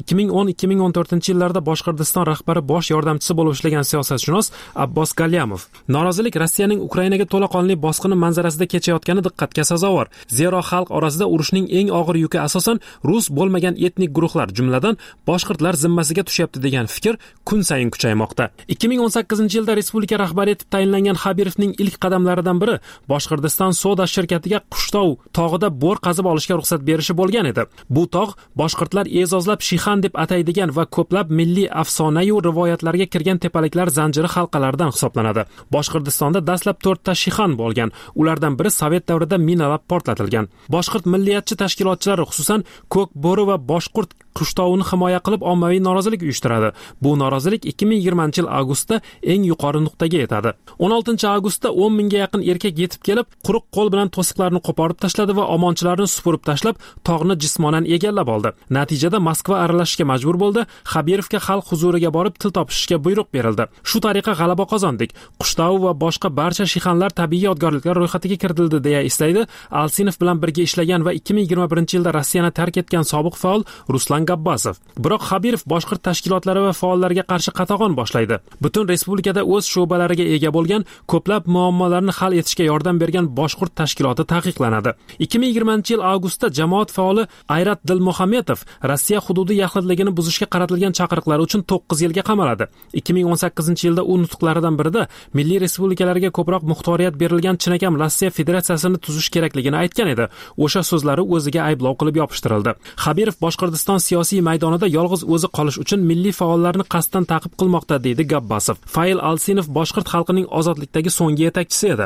2010-2014-yillarda Boshqirdiston rahbari bosh yordamchisi bo'lib ishlagan siyosatshunos Abbos Galyamov. Norozilik Rossiyaning Ukrainaga to'laqonli bosqini manzarasida kechayotgani diqqatga sazovor. Zero xalq orasida urushning eng og'ir yuki asosan rus bo'lmagan etnik guruhlar, jumladan boshqirdlar zimmasiga tushyapti degan fikr kun sayin kuchaymoqda. 2018-yilda respublika rahbari etib tayinlangan Xabirovning ilk qadamlaridan biri Boshqirdiston Soda shirkatiga Qushtov tog'ida bo'r qazib olishga ruxsat berishi bo'lgan edi. Bu tog' boshqirdlar e'zozlab Shixan deb ataydigan va ko'plab milliy afsona-yu rivoyatlarga kirgan tepaliklar zanjiri halqalaridan hisoblanadi. Boshqirdistonda dastlab 4 ta Shixan bo'lgan. Ulardan biri Sovet davrida minalab portlatilgan. Boshqirt milliyatchi tashkilotchilari, xususan Ko'k bo'ri va boshqurt qushtovini himoya qilib ommaviy norozilik uyushtiradi. Bu norozilik 2020-yil avgustda eng yuqori nuqtaga yetadi. 16-avgustda 10 mingga yaqin erkak yetib kelib, quruq qo'l bilan to'siqlarni qo'porib tashladi va omonchilarni supurib tashlab, tog'ni jismonan egallab oldi. Natijada Moskva aralashishga majbur bo'ldi. Xabirovga xalq huzuriga borib til topishishga buyruq berildi. Shu tariqa g'alaba qozondik. Qushtov va boshqa barcha shixanlar tabiiy yodgorliklar ro'yxatiga kiritildi, deya eslaydi Alsinov bilan birga ishlagan va 2021-yilda Rossiyani tark etgan sobiq faol Ruslan Gabbasov. Biroq Xabirov boshqa tashkilotlari va faollarga qarshi qatag'on boshlaydi. Butun respublikada o'z sho'balariga ega bo'lgan, ko'plab muammolarni hal etishga yordam bergan Boshqurt tashkiloti taqiqlanadi. 2020-yil avgustda jamoat faoli Ayrat Dilmuhamedov Rossiya hududi yaxlitligini buzishga qaratilgan chaqiriqlar uchun 9 yilga qamaladi. 2018-yilda u nutqlaridan birida milliy respublikalarga ko'proq muxtoriyat berilgan chinakam Rossiya Federatsiyasini tuzish kerakligini aytgan edi. O'sha so'zlari o'ziga ayblov qilib yopishtirildi. Xabirov Boshqirdiston siyosiy maydonida yolg'iz o'zi qolish uchun milliy faollarni qasddan ta'qib qilmoqda, deydi Gabbasov. Fail Alsinov Boshqirt xalqining ozodlikdagi so'nggi yetakchisi edi.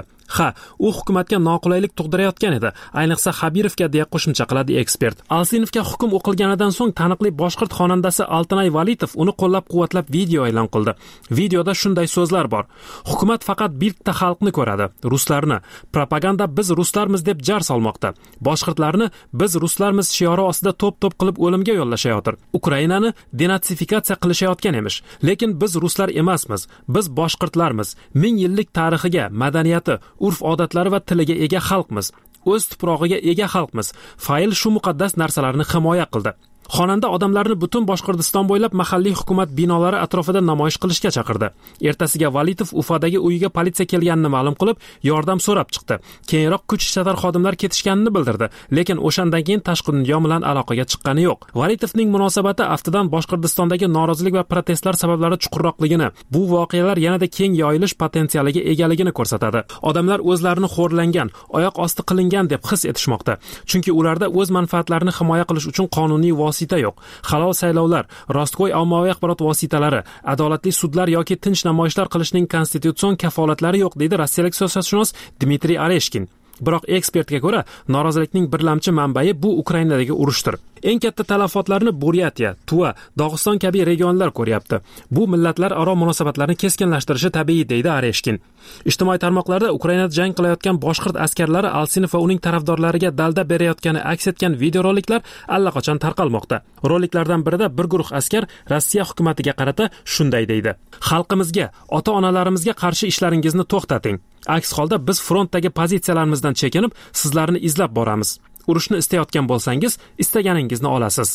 U hukumatga noqulaylik tug'dirayotgan edi, ayniqsa Xabirovga, deya qo'shimcha qiladi ekspert. Alsinovga hukm o'qilganidan so'ng taniqli Boshqirt xonandasi Altinay Valitov uni qo'llab-quvvatlab video e'lon qildi. Videoda shunday so'zlar bor: hukumat faqat bitta xalqni ko'radi, ruslarni. Propaganda biz ruslarmiz deb jar solmoqda. Boshqirtlarni biz ruslarmiz shiori ostida to'p-to'p qilib o'limga yo'llashayotir. Ukrainani denatsifikatsiya qilishayotgan emish. Lekin biz ruslar emasmiz. Biz boshqirtlarmiz. 1000 yillik tarixiga, madaniyati, urf-odatlari va tiliga ega xalqmiz. O'z tuprog'iga ega xalqmiz. Fail shu muqaddas narsalarni himoya qildi. Xonanda odamlarni butun Boshqirdiston bo'ylab mahalliy hukumat binolari atrofida namoyish qilishga chaqirdi. Ertasiga Valitov Ufadagi uyiga politsiya kelganini ma'lum qilib, yordam so'rab chiqdi. Keyinroq kuch ishlatar xodimlar ketishganini bildirdi, lekin o'shandan keyin tashqi dunyo bilan aloqaga chiqqani yo'q. Valitovning munosabati aftidan Boshqirdistondagi norozilik va protestlar sabablari chuqurroqligini, bu voqealar yanada keng yoyilish potensialiga egaligini ko'rsatadi. Odamlar o'zlarini xo'rlangan, oyoq osti qilingan deb his etishmoqda, chunki ularda o'z manfaatlarini himoya qilish uchun qonuniy vosita yo'q. Halol saylovlar, rostgo'y ommaviy axborot vositalari, adolatli sudlar yoki tinch namoyishlar qilishning konstitutsion kafolatlari yo'q, deydi rossiyalik siyosatshunos Dmitriy Areshkin. Biroq ekspertga ko'ra, norozilikning birlamchi manbai bu Ukrainadagi urushdir. Eng katta talafotlarni Buryatiya, Tuva, Dog'iston kabi regionlar ko'ryapti. Bu millatlar aro munosabatlarni keskinlashtirishi tabiiy, deydi Areshkin. Ijtimoiy tarmoqlarda Ukrainada jang qilayotgan boshqirt askarlari Alsinov va uning tarafdorlariga dalda berayotgani aks etgan videoroliklar allaqachon tarqalmoqda. Roliklardan birida bir guruh askar Rossiya hukumatiga qarata shunday deydi: xalqimizga, ota-onalarimizga qarshi ishlaringizni to'xtating. Aks holda biz frontdagi pozitsiyalarimizdan chekinib, sizlarni izlab boramiz. Urushni istayotgan bo'lsangiz, istaganingizni olasiz.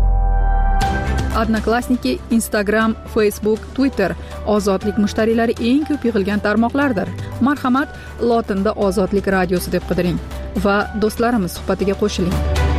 Odnoklassniki, Instagram, Facebook, Twitter ozodlik mushtariylari eng ko'p yig'ilgan tarmoqlardir. Marhamat, lotinda Ozodlik radiosi deb qidiring va do'stlarimiz suhbatiga qo'shiling.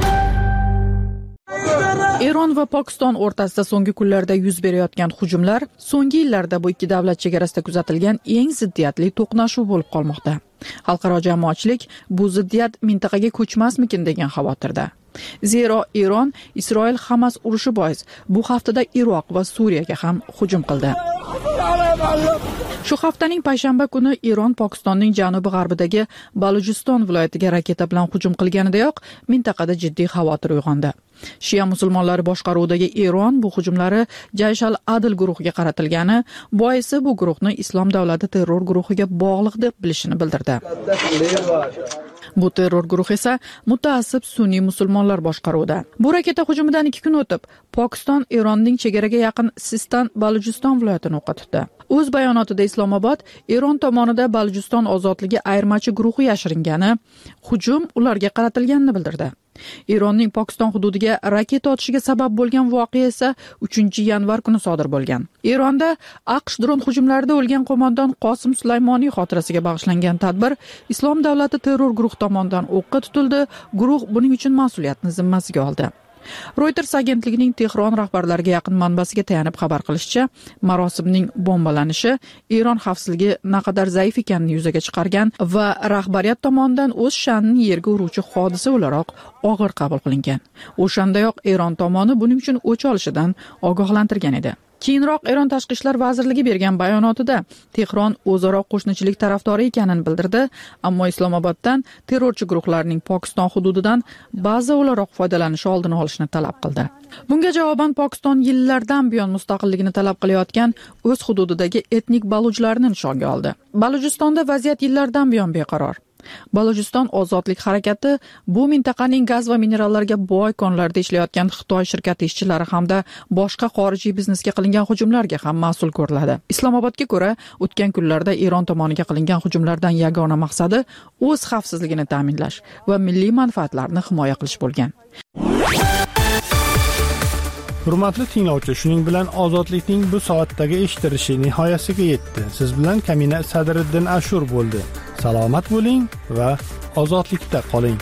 Eron va Pokiston o'rtasida so'nggi kunlarda yuz berayotgan hujumlar so'nggi yillarda bu ikki davlat chegarasida kuzatilgan eng ziddiyatli to'qnashuv bo'lib qolmoqda. Xalqaro jamoatchilik bu ziddiyat mintaqaga ko'chmasmikin degan xavotirda. Zero Eron Isroil-Hamas urushi bois bu haftada Iroq va Suriyaga ham hujum qildi. Shu haftaning payshanba kuni Eron Pokistonning janubi-g'arbidagi Balujiston viloyatiga raketa bilan hujum qilganidayoq mintaqada jiddiy xavotir uyg'ondi. Shia musulmonlari boshqaruvidagi Eron bu hujumlari Jaysh al-Adl guruhiga qaratilgani, boisi bu guruhni Islom davlati terror guruhiga bog'liq deb bilishini bildirdi. Bu terror guruhi esa mutaassib sunniy musulmonlar boshqaruvida. Bu raketa hujumidan 2 kun o'tib, Pokiston Eronning chegaraga yaqin Sistan Balujiston viloyatini o'qqa tutdi. O'z bayonotida Islomobod Eron tomonida Balujiston ozodligi ayirmachi guruhi yashiringani, hujum ularga qaratilganini bildirdi. Eronning Pokiston hududiga raketa otishiga sabab bo'lgan voqea esa 3-yanvar kuni sodir bo'lgan. Eronda AQSh dron hujumlarida o'lgan qo'mondon Qosim Sulaymoniy xotirasiga bag'ishlangan tadbir Islom davlati terror guruhi tomonidan o'qqa tutildi. Guruh buning uchun mas'uliyatni zimmasiga oldi. Reuters agentligining Tehron rahbarlariga yaqin manbasiga tayanib xabar qilishicha, marosimning bombalanishi Eron xavfsizligi naqadar zaif ekanini yuzaga chiqargan va rahbariyat tomonidan o'z sha'nini yerga uruvchi hodisa o'laroq og'ir qabul qilingan. O'shandayoq Eron tomoni buning uchun o'ch olishidan ogohlantirgan edi. Keyinroq Eron tashqi ishlar vazirligi bergan bayonotida Tehron o'zaro qo'shnichilik tarafdori ekanini bildirdi, ammo Islomoboddan terrorchi guruhlarning Pokiston hududidan ba'zi o'laroq foydalanishi oldini olishni talab qildi. Bunga javoban Pokiston yillardan buyon mustaqilligini talab qilayotgan o'z hududidagi etnik balujlarni nishonga oldi. Balujistonda vaziyat yillardan buyon beqaror. Balujiston ozodlik harakati bu mintaqaning gaz va minerallarga boy konlarda ishlayotgan Xitoy shirkati ishchilari hamda boshqa xorijiy biznesga qilingan hujumlarga ham mas'ul ko'riladi. Islomobodga ko'ra, o'tgan kunlarda Eron tomoniga qilingan hujumlardan yagona maqsadi o'z xavfsizligini ta'minlash va milliy manfaatlarni himoya qilish bo'lgan. Hurmatli tinglovchi, shuning bilan ozodlikning bu soatdagi eshitilishi nihoyasiga yetdi. Siz bilan Kamina Sadriddin Ashur bo'ldi. Salomat bo'ling va ozodlikda qoling.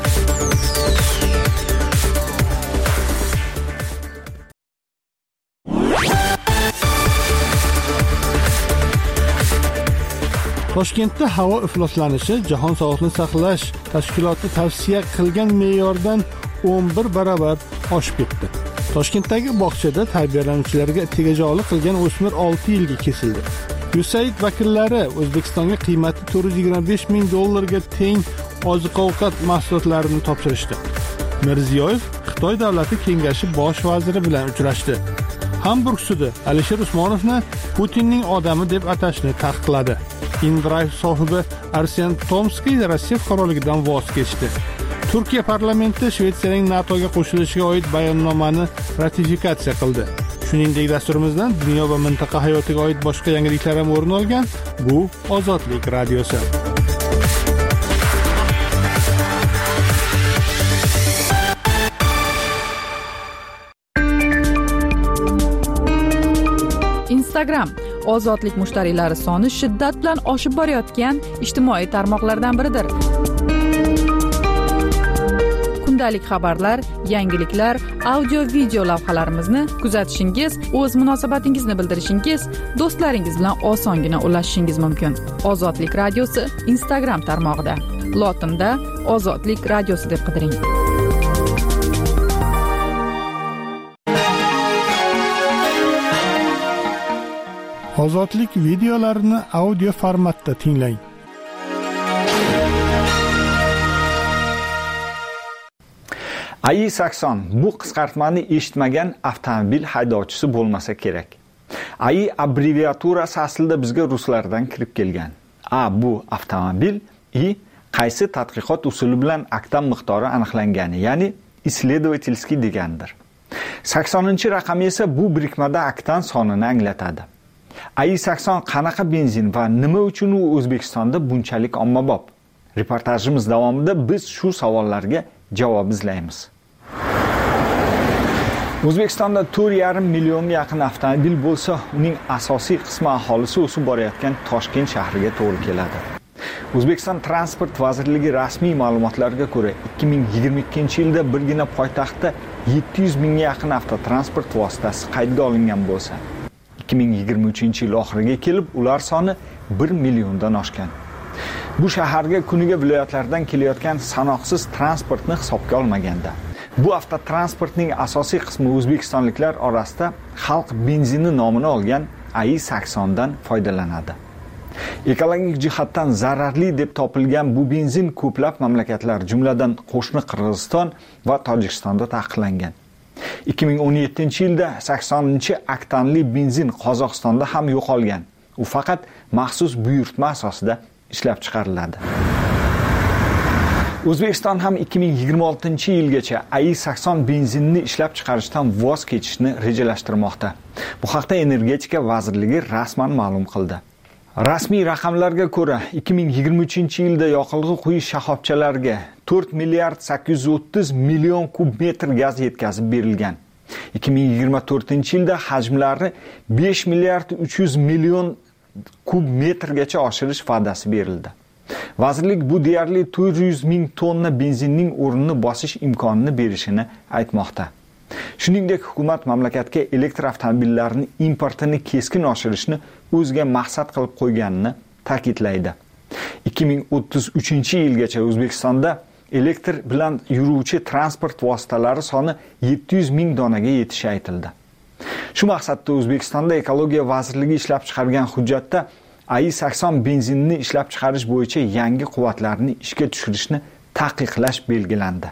Toshkentda havo ifloslanishi Jahon sog'liqni saqlash tashkiloti tavsiya qilgan me'yordan 11 barobar oshib ketdi. Toshkentdagi bog'chada tarbiyalanuvchilarga tegajog'lik qilgan o'smir 6 yilga kesildi. USAID vakillari O'zbekistonga qiymati $425 ming teng oziq-ovqat mahsulotlarini topshirishdi. Mirziyoyev Xitoy davlati kengashi bosh vaziri bilan uchrashdi. Hamburg sudi Alisher Usmonovni Putinning odami deb atashni taqiqladi. InDrive sohibi Arsen Tomskiy Rossiya fuqaroligidan voz kechdi. Turkiya parlamenti Shvetsiyaning NATOga qo'shilishiga oid bayonnomani ratifikatsiya qildi. Shuningdek, dasturimizdan dunyo va mintaqa hayotiga oid boshqa yangiliklar ham o'rin olgan. Bu Ozodlik radiosi. Instagram ozodlik mushtariylari soni shiddat bilan oshib borayotgan ijtimoiy tarmoqlardan biridir. Kundalik xabarlar, yangiliklar, audio-video lavhalarimizni kuzatishingiz, o'z munosabatingizni bildirishingiz, do'stlaringiz bilan osongina ulashishingiz mumkin. Ozodlik radiosi Instagram tarmog'ida. Lotinda Ozodlik radiosi deb qidiring. Ozodlik videolarini audio formatda tinglang. AI-80 bu qisqartmani eshitmagan avtomobil haydovchisi bo'lmasa kerak. AI abbreviaturasi aslida bizga ruslardan kirib kelgan. A bu avtomobil, I qaysi tadqiqot usuli bilan oktan miqdori aniqlangani, ya'ni исследовательский degandir. 80-raqam esa bu birikmada oktan sonini anglatadi. AI-80 qanaqa benzin va nima uchun u O'zbekistonda bunchalik ommabop? Reportajimiz davomida biz shu savollarga javob izlaymiz. O'zbekistonda 4,5 millionga yaqin avtomobil bo'lsa, uning asosiy qismi aholisi o'sib borayotgan Toshkent shahriga to'g'ri keladi. O'zbekiston Transport vazirligi rasmiy ma'lumotlariga ko'ra, 2022-yilda birgina poytaxtda 700 mingga yaqin avtotransport vositasi qaydga olingan bo'lsa, 2023-yil oxiriga kelib ular soni 1 milliondan oshgan. Bu shaharga kuniga viloyatlardan kelayotgan sanoqsiz transportni hisobga olmaganda, bu avtotransportning asosiy qismi o'zbekistonliklar orasida xalq benzini nomini olgan AI-80 dan foydalanadi. Ekologik jihatdan zararli deb topilgan bu benzin ko'plab mamlakatlar, jumladan qo'shni Qirg'iziston va Tojikistonda taqiqlangan. 2017-yilda 80-oktanli benzin Qozog'istonda ham yo'qolgan. U faqat maxsus buyurtma asosida ishlab chiqariladi. O'zbekiston ham 2026-yilgacha AI-80 benzinini ishlab chiqarishdan voz kechishni rejalashtirmoqda. Bu haqda Energetika vazirligi rasman ma'lum qildi. Rasmiy raqamlarga ko'ra, 2023-yilda yoqilg'i quyish shoxobchalariga 4 milliard 830 million kub metr gaz yetkazib berilgan. 2024-yilda hajmlari 5 milliard 300 million kub metrgacha oshirish va'dasi berildi. Vazirlik bu deyarli 400 ming tonna benzinning o'rnini bosish imkonini berishini aytmoqda. Shuningdek, hukumat mamlakatga elektr avtomobillarini importini keskin oshirishni o'ziga maqsad qilib qo'yganini ta'kidlaydi. 2033-yilgacha O'zbekistonda elektr bilan yuruvchi transport vositalari soni 700 ming donaga yetishi aytildi. Shu maqsadda O'zbekistonda Ekologiya vazirligi ishlab chiqargan hujjatda AI-80 benzinini ishlab chiqarish bo'yicha yangi quvvatlarni ishga tushirishni taqiqlash belgilandi.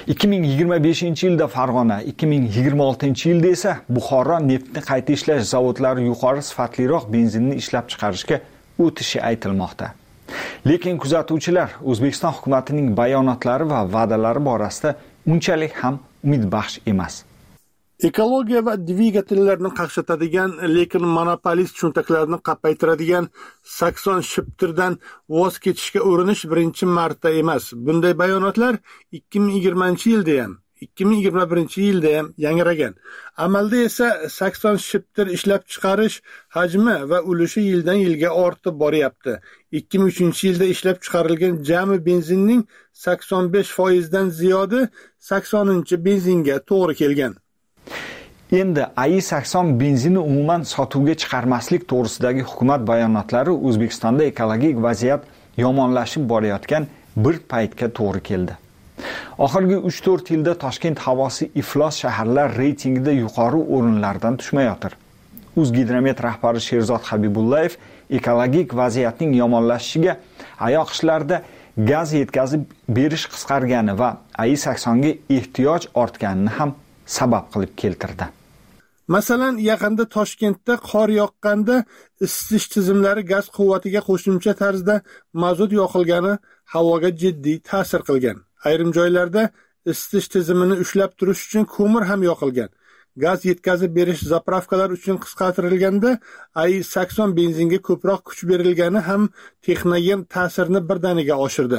2025-yilda Farg'ona, 2026-yilda esa Buxoro neftni qayta ishlash zavodlari yuqori sifatliroq benzinni ishlab chiqarishga o'tishi aytilmoqda. Lekin kuzatuvchilar O'zbekiston hukumatining bayonotlari va va'dalari borasida unchalik ham umidbaxsh emas. Ekologiya va dvigatellarni qaqshatadigan, lekin monopolist cho'ntaklarni qappaytiradigan sakson shiptirdan voz kechishga urinish birinchi marta emas. Bunday bayonotlar 2020-yilda ham 2021-yilda ham yangragan. Amalda esa sakson shiptir ishlab chiqarish hajmi va ulushi yildan yilga ortib boryapti. 2003-yilda ishlab chiqarilgan jami benzinning 85% dan ziyodi 80-benzinga to'g'ri kelgan. Endi AI-80 benzini umuman sotuvga chiqarmaslik to'g'risidagi hukumat bayonotlari O'zbekistonda ekologik vaziyat yomonlashib borayotgan bir paytga to'g'ri keldi. Oxirgi 3-4 yilda Toshkent havosi iflos shaharlar reytingida yuqori o'rinlardan tushmayotir. O'zgidromet rahbari Sherzod Habibullayev ekologik vaziyatning yomonlashishiga oyoq ishlarida gaz yetkazib berish qisqargani va AI-80 ga ehtiyoj ortganini ham sabab qilib keltirdi. Masalan, yaqinda Toshkentda qor yoqqanda isitish tizimlari gaz quvvatiga qo'shimcha tarzda mazut yoqilgani havoga jiddiy ta'sir qilgan. Ayrim joylarda isitish tizimini ushlab turish uchun ko'mir ham yoqilgan. Gaz yetkazib berish zapravkalar uchun qisqartirilganda AI-80 benzinga ko'proq kuch berilgani ham texnogen ta'sirni birdaniga oshirdi.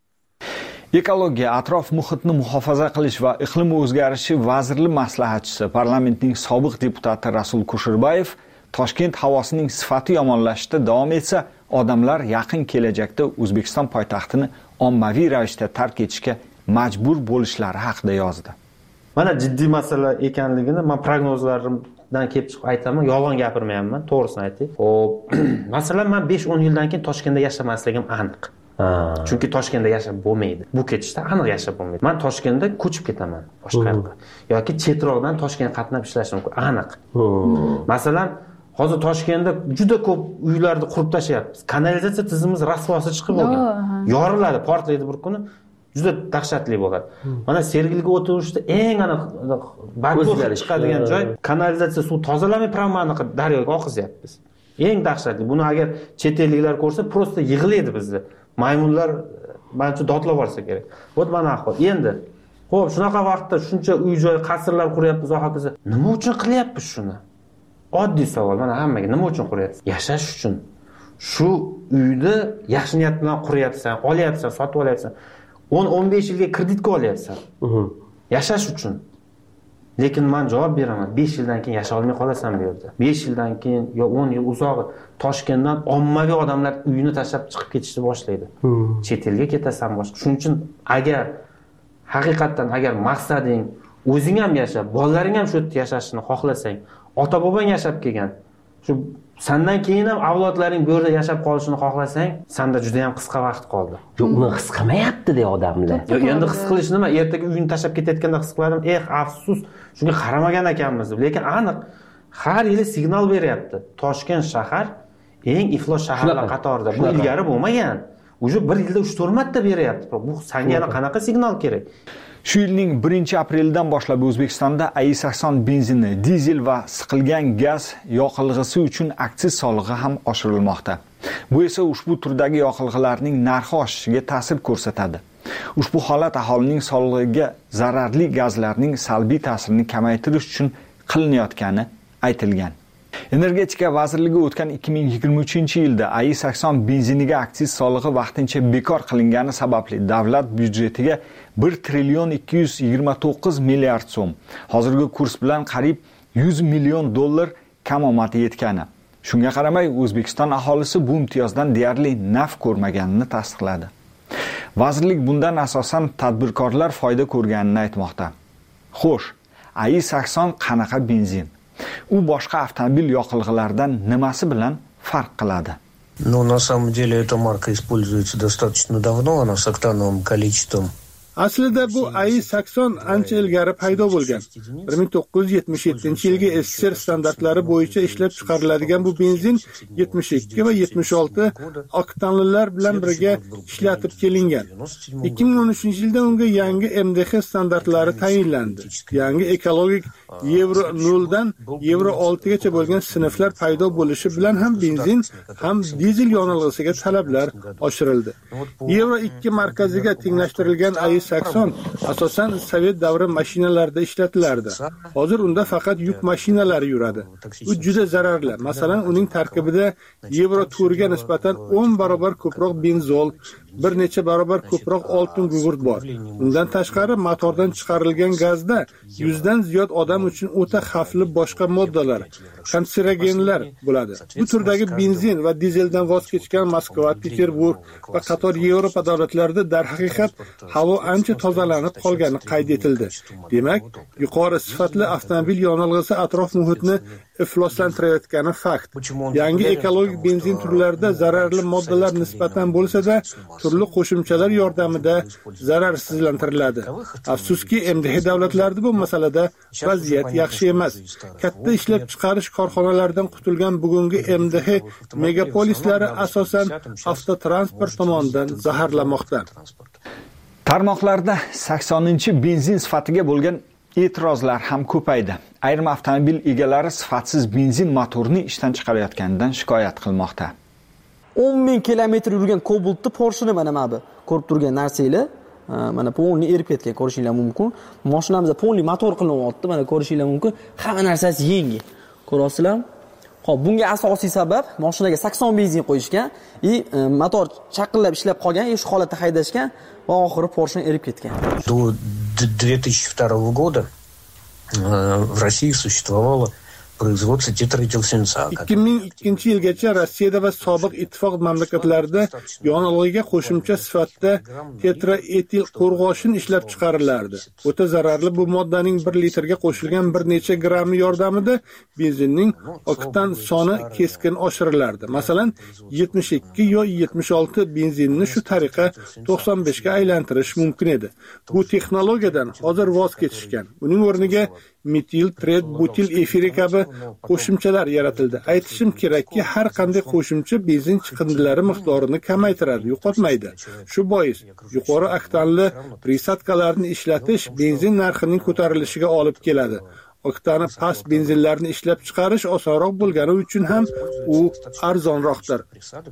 Ekologiya, atrof muhitni muhofaza qilish va iqlim o'zgarishi vazirli maslahatchisi, parlamentning sobiq deputati Rasul Kusherbayev Toshkent havosining sifati yomonlashda davom etsa, odamlar yaqin kelajakda O'zbekiston poytaxtini ommaviy ravishda tark etishga majbur bo'lishlari haqida yozdi. Mana jiddiy masala ekanligini men prognozlarimdan kelib chiqib aytaman, yolg'on gapirmayapman, to'g'risini aytay. Xo'p, masalan, men 5-10 yildan keyin Toshkentda yashamasligim aniq. Chunki Toshkentda yashab bo'lmaydi. Bu ketishda aniq yashab bo'lmaydi. Men Toshkentda ko'chib ketaman boshqa yoqqa. Yoki chetroqdan Toshkentga qatnab ishlashim mumkin, aniq. Masalan, hozir Toshkentda juda ko'p uylarni qurib tashlayapmiz. Kanalizatsiya tizimimiz rasvosi chiqib bo'lgan. Yoriladi, portlaydi bir kuni. Juda dahshatli bo'ladi. Mana Sergilga o'tishda eng aniq barqaror chiqadigan joy kanalizatsiya suv tozalamay pramani daryoga oqizyapmiz. Eng dahshatli. Buni agar chet elliklar ko'rsa, prosta yig'laydi bizni. Maymunlar mancha dodlab olsa kerak. Bu mana ahvol. Endi xo'p, shunaqa vaqtda shuncha uy-joy, qasrlar quryapmiz, hokazo. Nima uchun qilyapmiz shuni? Oddiy savol. Mana hammaga nima uchun quryapsiz? Yashash uchun. Shu uyni yaxshi niyat bilan quryapsan, olyapsan, sotib olyapsan. 10-15 yilga kreditga olyapsan. Yashash uchun. Lekin men javob beraman. 5 yildan keyin yasha olmay qolasan bu yerda. 5 yildan keyin yo 10 yil uzog'i Toshkentdan ommaviy odamlar uyini tashlab chiqib ketishni boshlaydi. Chet elga ketasan boshqa. Shuning uchun agar haqiqatan agar maqsading o'zing ham yashab, bolalaring ham shu yerda yashashini xohlasang, ota-bobong yashab kelgan, shu sandan keyin ham avlodlaring bu yerda yashab qolishini xohlasang, senda juda ham qisqa vaqt qoldi. Uni his qilmayapti-da odamlar. Endi his qilish nima? Ertaga uyini tashlab ketayotganda his qiladim, afsus, shunga qaramagan ekanmiz. Lekin aniq har yili signal beryapti. Toshkent shahar eng iflos shaharlar qatorida. Bu ilgari bo'lmagan. Uje bir yilda 3-4 marta beryapti. Bu senga yana qanaqa signal kerak? Shu yilning 1-aprelidan boshlab O'zbekistonda AI-80 benzini, dizel va siqilgan gaz yoqilg'isi uchun aksiz solig'i ham oshirilmoqda. Bu esa ushbu turdagi yoqilg'ilarning narxi oshishiga ta'sir ko'rsatadi. Ushbu holat aholining sog'lig'iga zararli gazlarning salbiy ta'sirini kamaytirish uchun qilinayotgani aytilgan. Energetika vazirligi o'tgan 2023-yilda AI-80 benziniga aksiz solig'i vaqtincha bekor qilingani sababli davlat byudjetiga 1 trillion 229 milliard so'm, hozirgi kurs bilan qariyb 100 million dollar kamomati yetgani. Shunga qaramay, O'zbekiston aholisi bu imtiyozdan deyarli naf ko'rmaganini tasdiqladi. Vazirlik bundan asosan tadbirkorlar foyda ko'rganini aytmoqda. Xo'sh, AI-80 qanaqa benzin? U boshqa avtomobil yoqilg'ilaridan nimasi bilan farq qiladi? Ну, на самом деле, эта марка используется достаточно давно, она с октановым количеством Aslida bu AI-80 ancha ilgari paydo bo'lgan. 1977-yilgi SSR standartlari bo'yicha ishlab chiqariladigan bu benzin 72 va 76 oktanlilar bilan birga ishlatib kelingan. 2013-yilda unga yangi MDH standartlari tayinlandi. Yangi ekologik Euro 0 dan Euro 6 gacha bo'lgan sinflar paydo bo'lishi bilan ham benzin ham dizel yonilg'isiga talablar oshirildi. Euro 2 markaziga tenglashtirilgan AI-80 asosan Sovet davri mashinalarida ishlatilardi. Hozir unda faqat yuk mashinalari yuradi. Bu juda zararli. Masalan, uning tarkibida Euro 4 ga nisbatan 10 barobar ko'proq benzol, bir necha barobar ko'proq oltin gugurt bor. Undan tashqari motordan chiqarilgan gazda 100 dan ziyod odam uchun o'ta xavfli boshqa moddalar, kanserogenlar bo'ladi. Bu turdagi benzin va dizeldan voz kechgan Moskva, Peterburg va qator Yevropa davlatlarida darhaqiqat havo ancha tozalanib qolgani qayd etildi. Demak, yuqori sifatli avtomobil yonilg'isi atrof muhitni ifloslantirayotgani fakt. Yangi ekologik benzin turlarida zararli moddalar nisbatan bo'lsa-da, turli qo'shimchalar yordamida zararsizlantiriladi. Afsuski, MDH davlatlarida bu masalada vaziyat yaxshi emas. Katta ishlab chiqarish korxonalaridan qutilgan bugungi MDH megapolislari asosan avtotransport tomonidan zaharlanmoqda. Tarmoqlarda 80-benzin sifatiga bo'lgan e'tirozlar ham ko'paydi. Ayrim avtomobil egalari sifatsiz benzin motorini ishdan chiqarayotganidan shikoyat qilmoqda. 10,000 kilometr yurgan Cobalt'ni Porsche'ni mana bu ko'rib turgan narsanglar, mana polni erib ketgan ko'rishinglar mumkin. Mashinamizda polni motor qilinyapti, mana ko'rishinglar mumkin. Hamma narsasi yengil. Ko'rasizlarmi? Xo'p, bunga asosiy sabab mashinaga 80 benzin qo'yishgan, motor chaqillab ishlab qolgan, shu holatda haydashgan va oxiri Porsche'ni erib ketgan. До 2002 года в России существовало производство тетраэтилсвинца. 2002-yilgacha Rossiyada va sobiq ittifoq mamlakatlarida yonilg'iga qo'shimcha sifatida tetraetil qo'rg'oshin ishlab chiqarilardi. O'ta zararli bu moddaning 1 litrga qo'shilgan bir necha grammi yordamida benzinning oktan soni keskin oshirilardi. Masalan, 72 yo 76 benzinni shu tariqa 95 ga aylantirish mumkin edi. Bu texnologiyadan hozir voz kechishgan. Uning o'rniga metil, tret, butil efiri kabi qo'shimchalar yaratildi. Aytishim kerakki, har qanday qo'shimcha benzin chiqindilari miqdorini kamaytiradi, yo'qotmaydi. Shu bois yuqori oktanli prisatkalarni ishlatish benzin narxining ko'tarilishiga olib keladi. Oktani past benzinlarni ishlab chiqarish osonroq bo'lgani uchun ham u arzonroqdir.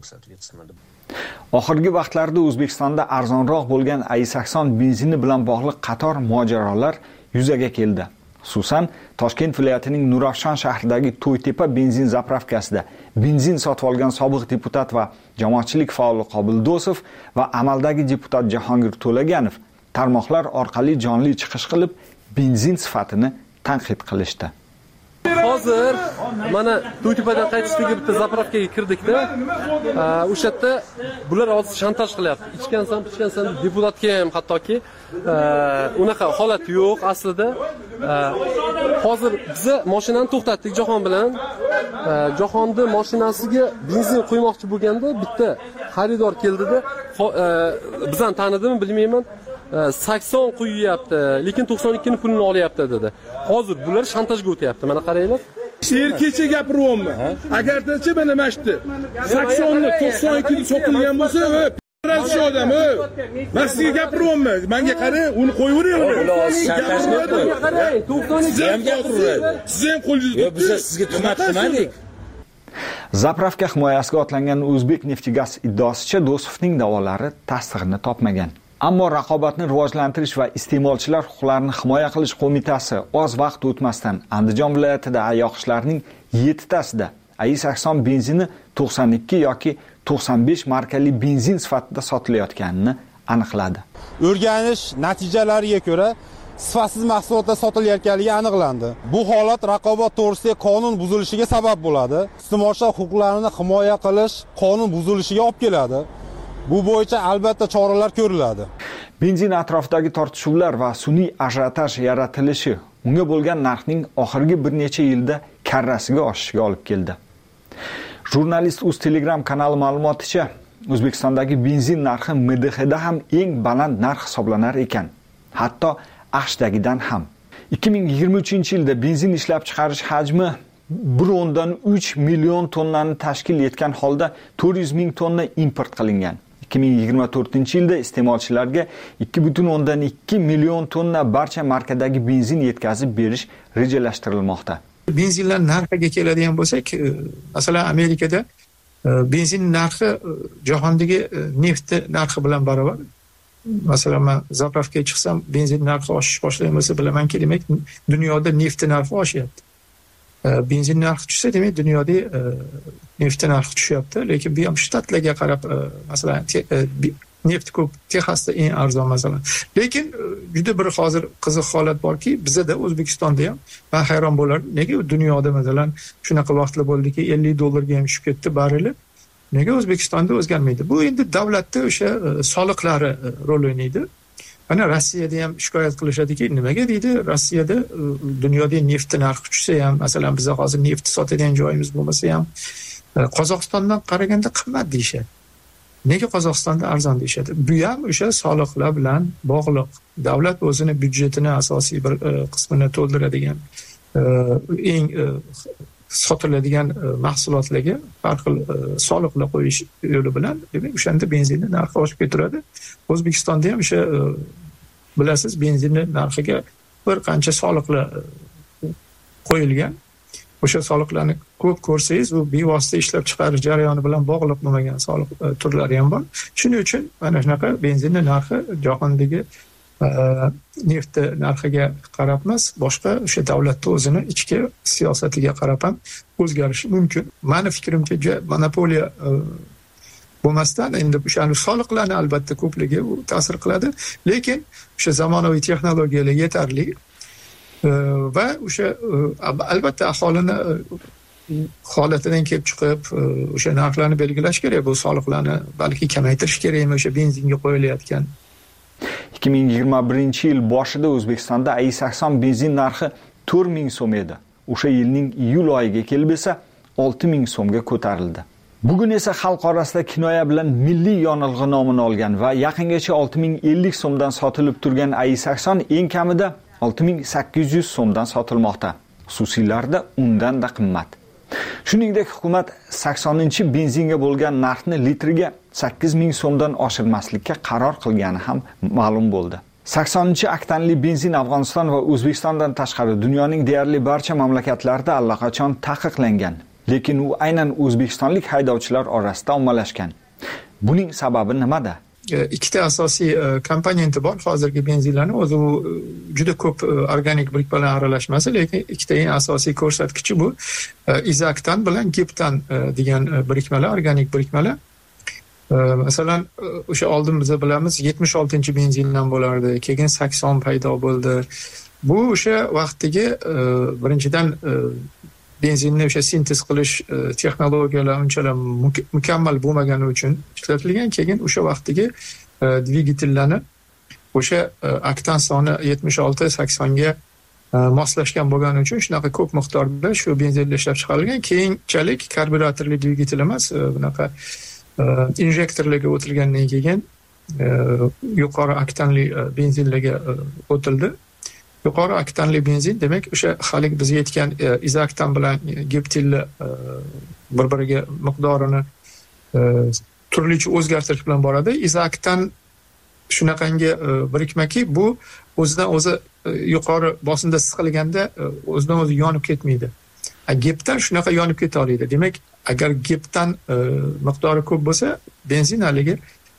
Oxirgi vaqtlarda O'zbekistonda arzonroq bo'lgan AI-80 benzini bilan bog'liq qator mojarolar yuzaga keldi. Xususan, Toshkent viloyatining Nurafshon shahridagi To'ytepa benzin zapravkasida benzin sotib olgan sobiq deputat va jamoatchilik faoli Qobil Do'sov va amaldagi deputat Jahongir To'laganov tarmoqlar orqali jonli chiqish qilib, benzin sifatini tanqid qilishdi. Hozir mana To'ytepadan qaytishdagi bitta zapravkaga kirdikda, o'sha yerda bular hozir shantaj qilyapti. Ichgansan, ichgansan deputatga ham hattoki unaqa holat yo'q aslida. Hozir biz mashinani to'xtatdik Jahon bilan. Jahonni mashinasiga benzin qo'ymoqchi bo'lganda bitta xaridor keldida, bizdan tanidimi bilmayman. 80 qo'yyapti, lekin 92 ni pulini olyapti dedi. Hozir bular shantajga o'tyapti. Mana qaranglar. Kecha gapiryapman. Agardachi mana mashti 80 ni 92 ni sotilgan bo'lsa, shu odam, men sizga gapiryapman. Menga qarang, uni qo'yavering. Siz ham gapirasiz. Siz ham qo'lingizni biz sizga tuhmat qilmadik. Zapravka himoyasiga otlangan O'zbek Neftigaz iddaosicha Do'sovning da'volari tasdig'ini topmagan. Ammo Raqobatni rivojlantirish va iste'molchilar huquqlarini himoya qilish qo'mitasi oz vaqt o'tmasdan Andijon viloyatida ayyoqishlarning 7 tasida AI-80 benzini 92 yoki 95 markali benzin sifatida sotilayotganini aniqladi. O'rganish natijalariga ko'ra sifatsiz mahsulotlar sotilayotganligi aniqlandi. Bu holat raqobat to'g'risidagi qonun buzilishiga sabab bo'ladi. Iste'molchilar huquqlarini himoya qilish qonun buzilishiga olib keladi. Bu bo'yicha albatta choralar ko'riladi. Benzin atrofidagi tortishuvlar va sun'iy ajiotaj yaratilishi unga bo'lgan narxning oxirgi bir necha yilda karrasiga oshishiga olib keldi. Jurnalist Uz Telegram kanali ma'lumoticha, O'zbekistondagi benzin narxi MDHda ham eng baland narx hisoblanar ekan. Hatto AQShdagidan ham. 2023-yilda benzin ishlab chiqarish hajmi 1.3 million tonnani tashkil etgan holda 400 ming tonna import qilingan. 2024-yilda iste'molchilarga 2.2 million tonna barcha markadagi benzin yetkazib berish rejalashtirilmoqda. Benzinlar narxiga keladigan bo'lsak, masalan Amerikada benzin narxi jahondagi neft narxi bilan barobar. Masalan, men zapravkaga chiqsam, benzin narxi oshish boshlagan bo'lsa, bilamanki, demak, dunyoda neft narxi oshyapti. Benzin narxi tushsa, demak, dunyoda neft narxi tushyapti, lekin bu ham shtatlarga qarab, masalan, neft ko'p, Texasda eng arzon masalan. Lekin juda bir hozir qiziq holat borki, bizda O'zbekistonda ham men hayron bo'lardim. Nega dunyoda masalan shunaqa vaqtlar bo'ldiki, $50 ga ham tushib ketdi barreli. Nega O'zbekistonda o'zgarmaydi? Bu endi davlatda o'sha soliqlari rol o'ynaydi. Mana Rossiyada ham shikoyat qilishadiki, nimaga deydi? Rossiyada dunyoda neft narxi tushsa ham, masalan biz hozir neft sotadigan joyimiz bo'lmasa ham, Qozog'istondan qaraganda qimmat deyshadi. Nega Qozog'istonda arzon deyshadi? Bu ham o'sha soliqlar bilan bog'liq. Davlat o'zini byudjetini asosiy bir qismini to'ldiradigan eng sotiladigan mahsulotlarga har xil soliqlar qo'yish yo'li bilan, demak, o'shanda benzinning narxi oshib keturadi. O'zbekistonda ham o'sha bilasiz, benzinning narxiga bir qancha soliqlar qo'yilgan. O'sha soliqlarni ko'p ko'rsangiz, u bevosita ishlab chiqarish jarayoni bilan bog'liq bo'lmagan soliq turlari ham bor. Shuning uchun mana shunaqa benzinning narxi jahondagi neft narxiga qarab emas, boshqa o'sha davlatning o'zini ichki siyosatiga qarab ham o'zgarishi mumkin. Meni fikrimcha, monopoliya bo'lmasdan endi o'sha soliqlarni albatta ko'pligi u ta'sir qiladi, lekin o'sha zamonaviy texnologiyalar yetarli va o'sha albatta aholini holatidan kelib chiqib o'sha narxlarni belgilash kerak. Bu soliqlarni balki kamaytirish kerakmi o'sha benzinga qo'yilayotgan. 2021-yil boshida O'zbekistonda i80 benzin narxi 4000 so'm edi. O'sha yilning iyul oyiga kelib esa 6000 so'mga ko'tarildi. Bugun esa xalq orasida kinoya bilan milliy yonilg'i nomini olgan va yaqingacha 6050 so'mdan sotilib turgan i80 eng kamida 6800 so'mdan sotilmoqda. Xususiylarda undan-da qimmat. Shuningdek, hukumat 80-benzinga bo'lgan narxni litriga 8000 so'mdan oshirmaslikka qaror qilgani ham ma'lum bo'ldi. 80-oktanli benzin Afg'oniston va O'zbekistondan tashqari dunyoning deyarli barcha mamlakatlarida allaqachon taqiqlangan, lekin u aynan o'zbekistonlik haydovchilar orasida ommalashgan. Buning sababi nimada? Ikkita asosiy komponenti bor hozirgi benzinlarning. O'zi u juda ko'p organik birikmalar aralashmasi, lekin ikkita eng asosiy ko'rsatkichi bu izoktan bilan geptan degan birikmalar, organik birikmalar. Masalan, o'sha oldin biz bilamiz 76-benzindan bo'lardi, keyin 80 paydo bo'ldi. Bu o'sha vaqtdagi birinchidan benzinni o'sha sintez qilish texnologiyalar unchalar mukammal bo'lmagani uchun ishlatilgan. Keyin o'sha vaqtdagi dvigatellarni o'sha oktan soni 76-80 ga moslashgan bo'lgani uchun shunaqa ko'p miqdorda shu benzinlar ishlab chiqarilgan. Keyinchalik karbyuratorli dvigatel emas, bunaqa injektorlarga o'tilgandan keyin yuqori oktanli benzinlarga o'tildi. Yuqori oktanli benzin demak o'sha hali biz aytgan izoktan bilan geptilni bir-biriga miqdorini turlicha o'zgartirish bilan boradi. Izoktan shunaqangi birikmaki, bu o'zidan o'zi yuqori bosimda siqilganda o'zidan o'zi yonib ketmaydi. Gepdan shunaqa yonib keta oladi. Demak, agar gepdan miqdori ko'p bo'lsa, benzin haligi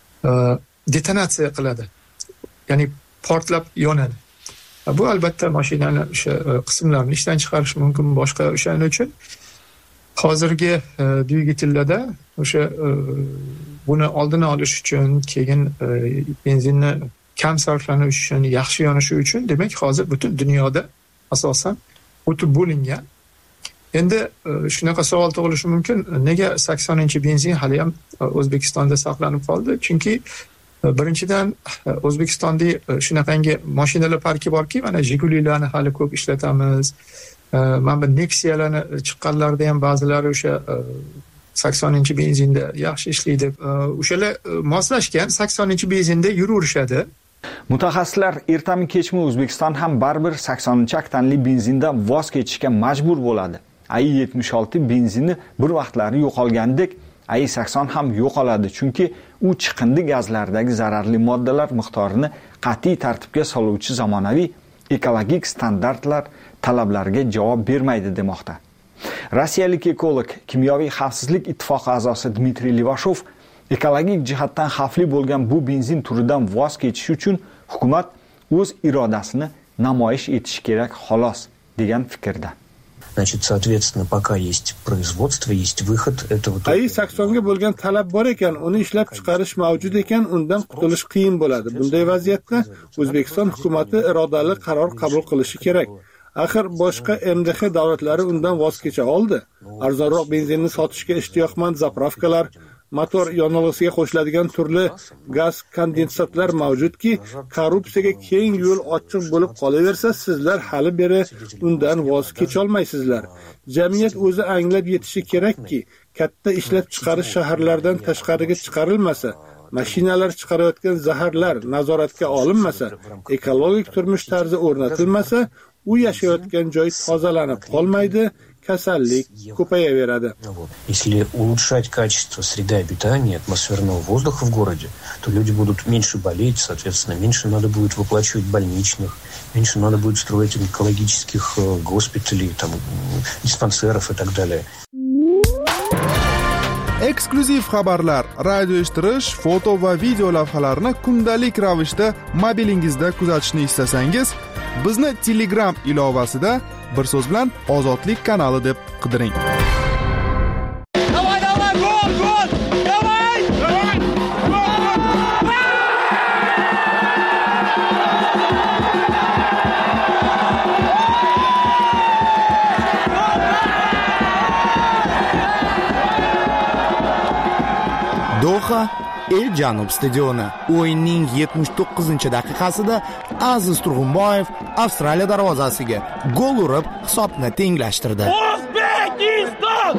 detonatsiya qiladi. Ya'ni portlab yonadi. Bu albatta mashinani o'sha qismlarini ishdan chiqarish mumkin. Boshqa o'shaning uchun hozirgi dvigatellarda o'sha buni oldini olish uchun, keyin benzinni kam sarflanish uchun, yaxshi yonishi uchun, demak hozir butun dunyoda asosan o'tib bo'lingan. Endi shunaqa savol tug'ilishi mumkin, nega 80-benzin hali ham O'zbekistonda saqlanib qoldi? Chunki birinchidan O'zbekistonda shunaqangi mashinalar parki borki, mana Jigulilarni hali ko'p ishlatamiz. Mana bu Nexialarni chiqqanlarida ham ba'zilari o'sha 80-benzinda yaxshi ishlaydi. O'shalar moslashgan 80-benzinda yuraverishadi. Mutaxassislar ertami kechmi O'zbekiston ham baribir 80-oktanli benzindan voz kechishga majbur bo'ladi. AI-76 benzini bir vaqtlari yo'qolgandek, AI-80 ham yo'qoladi, chunki u chiqindi gazlaridagi zararli moddalar miqdorini qat'iy tartibga soluvchi zamonaviy ekologik standartlar talablariga javob bermaydi demoqda. Rossiyalik ekolog, kimyoviy xavfsizlik ittifoqi a'zosi Dmitriy Levashov ekologik jihatdan xavfli bo'lgan bu benzin turidan voz kechish uchun hukumat o'z irodasini namoyish etishi kerak xolos degan fikrda. Значит, соответственно, пока есть производство, есть выход этого. AI-80ga bo'lgan talab bor ekan, uni ishlab chiqarish mavjud ekan, undan qutulish qiyin bo'ladi. Bunday vaziyatda O'zbekiston hukumatı irodali qaror qabul qilishi kerak. Axir boshqa MDH davlatlari undan voz kecha oldi. Arzonroq benzinni sotishga ishtiyoqmand zapravkalar, motor yonilg'isiga qo'shiladigan turli gaz kondensatlar mavjudki, korrupsiyaga keng yo'l ochiq bo'lib qolaversa, sizlar hali beri undan voz kecholmaysizlar. Jamiyat o'zi anglab yetishi kerakki, katta ishlab chiqarish shaharlardan tashqariga chiqarilmasa, mashinalar chiqarayotgan zaharlar nazoratga olinmasa, ekologik turmush tarzi o'rnatilmasa, u yashayotgan joy tozalanib qolmaydi, kasallik ko'payaveradi. Если улучшать качество среды обитания, атмосферного воздуха в городе, то люди будут меньше болеть, соответственно, меньше надо будет выплачивать больничных, меньше надо будет строить экологических госпиталей, там, диспансеров и так далее. Eksklyuziv xabarlar, radio eshittirish, foto va video lavhalarni kundalik ravishda mobilingizda kuzatishni istasangiz, bizni Telegram ilovasida bir so'z bilan Ozodlik kanali deb qidiring. Doha El Janub stadioni o'yinning 79-daqiqasida Aziz Turg'unboyev Avstraliya darvozasiga gol urib hisobni tenglashtirdi. O'zbekiston!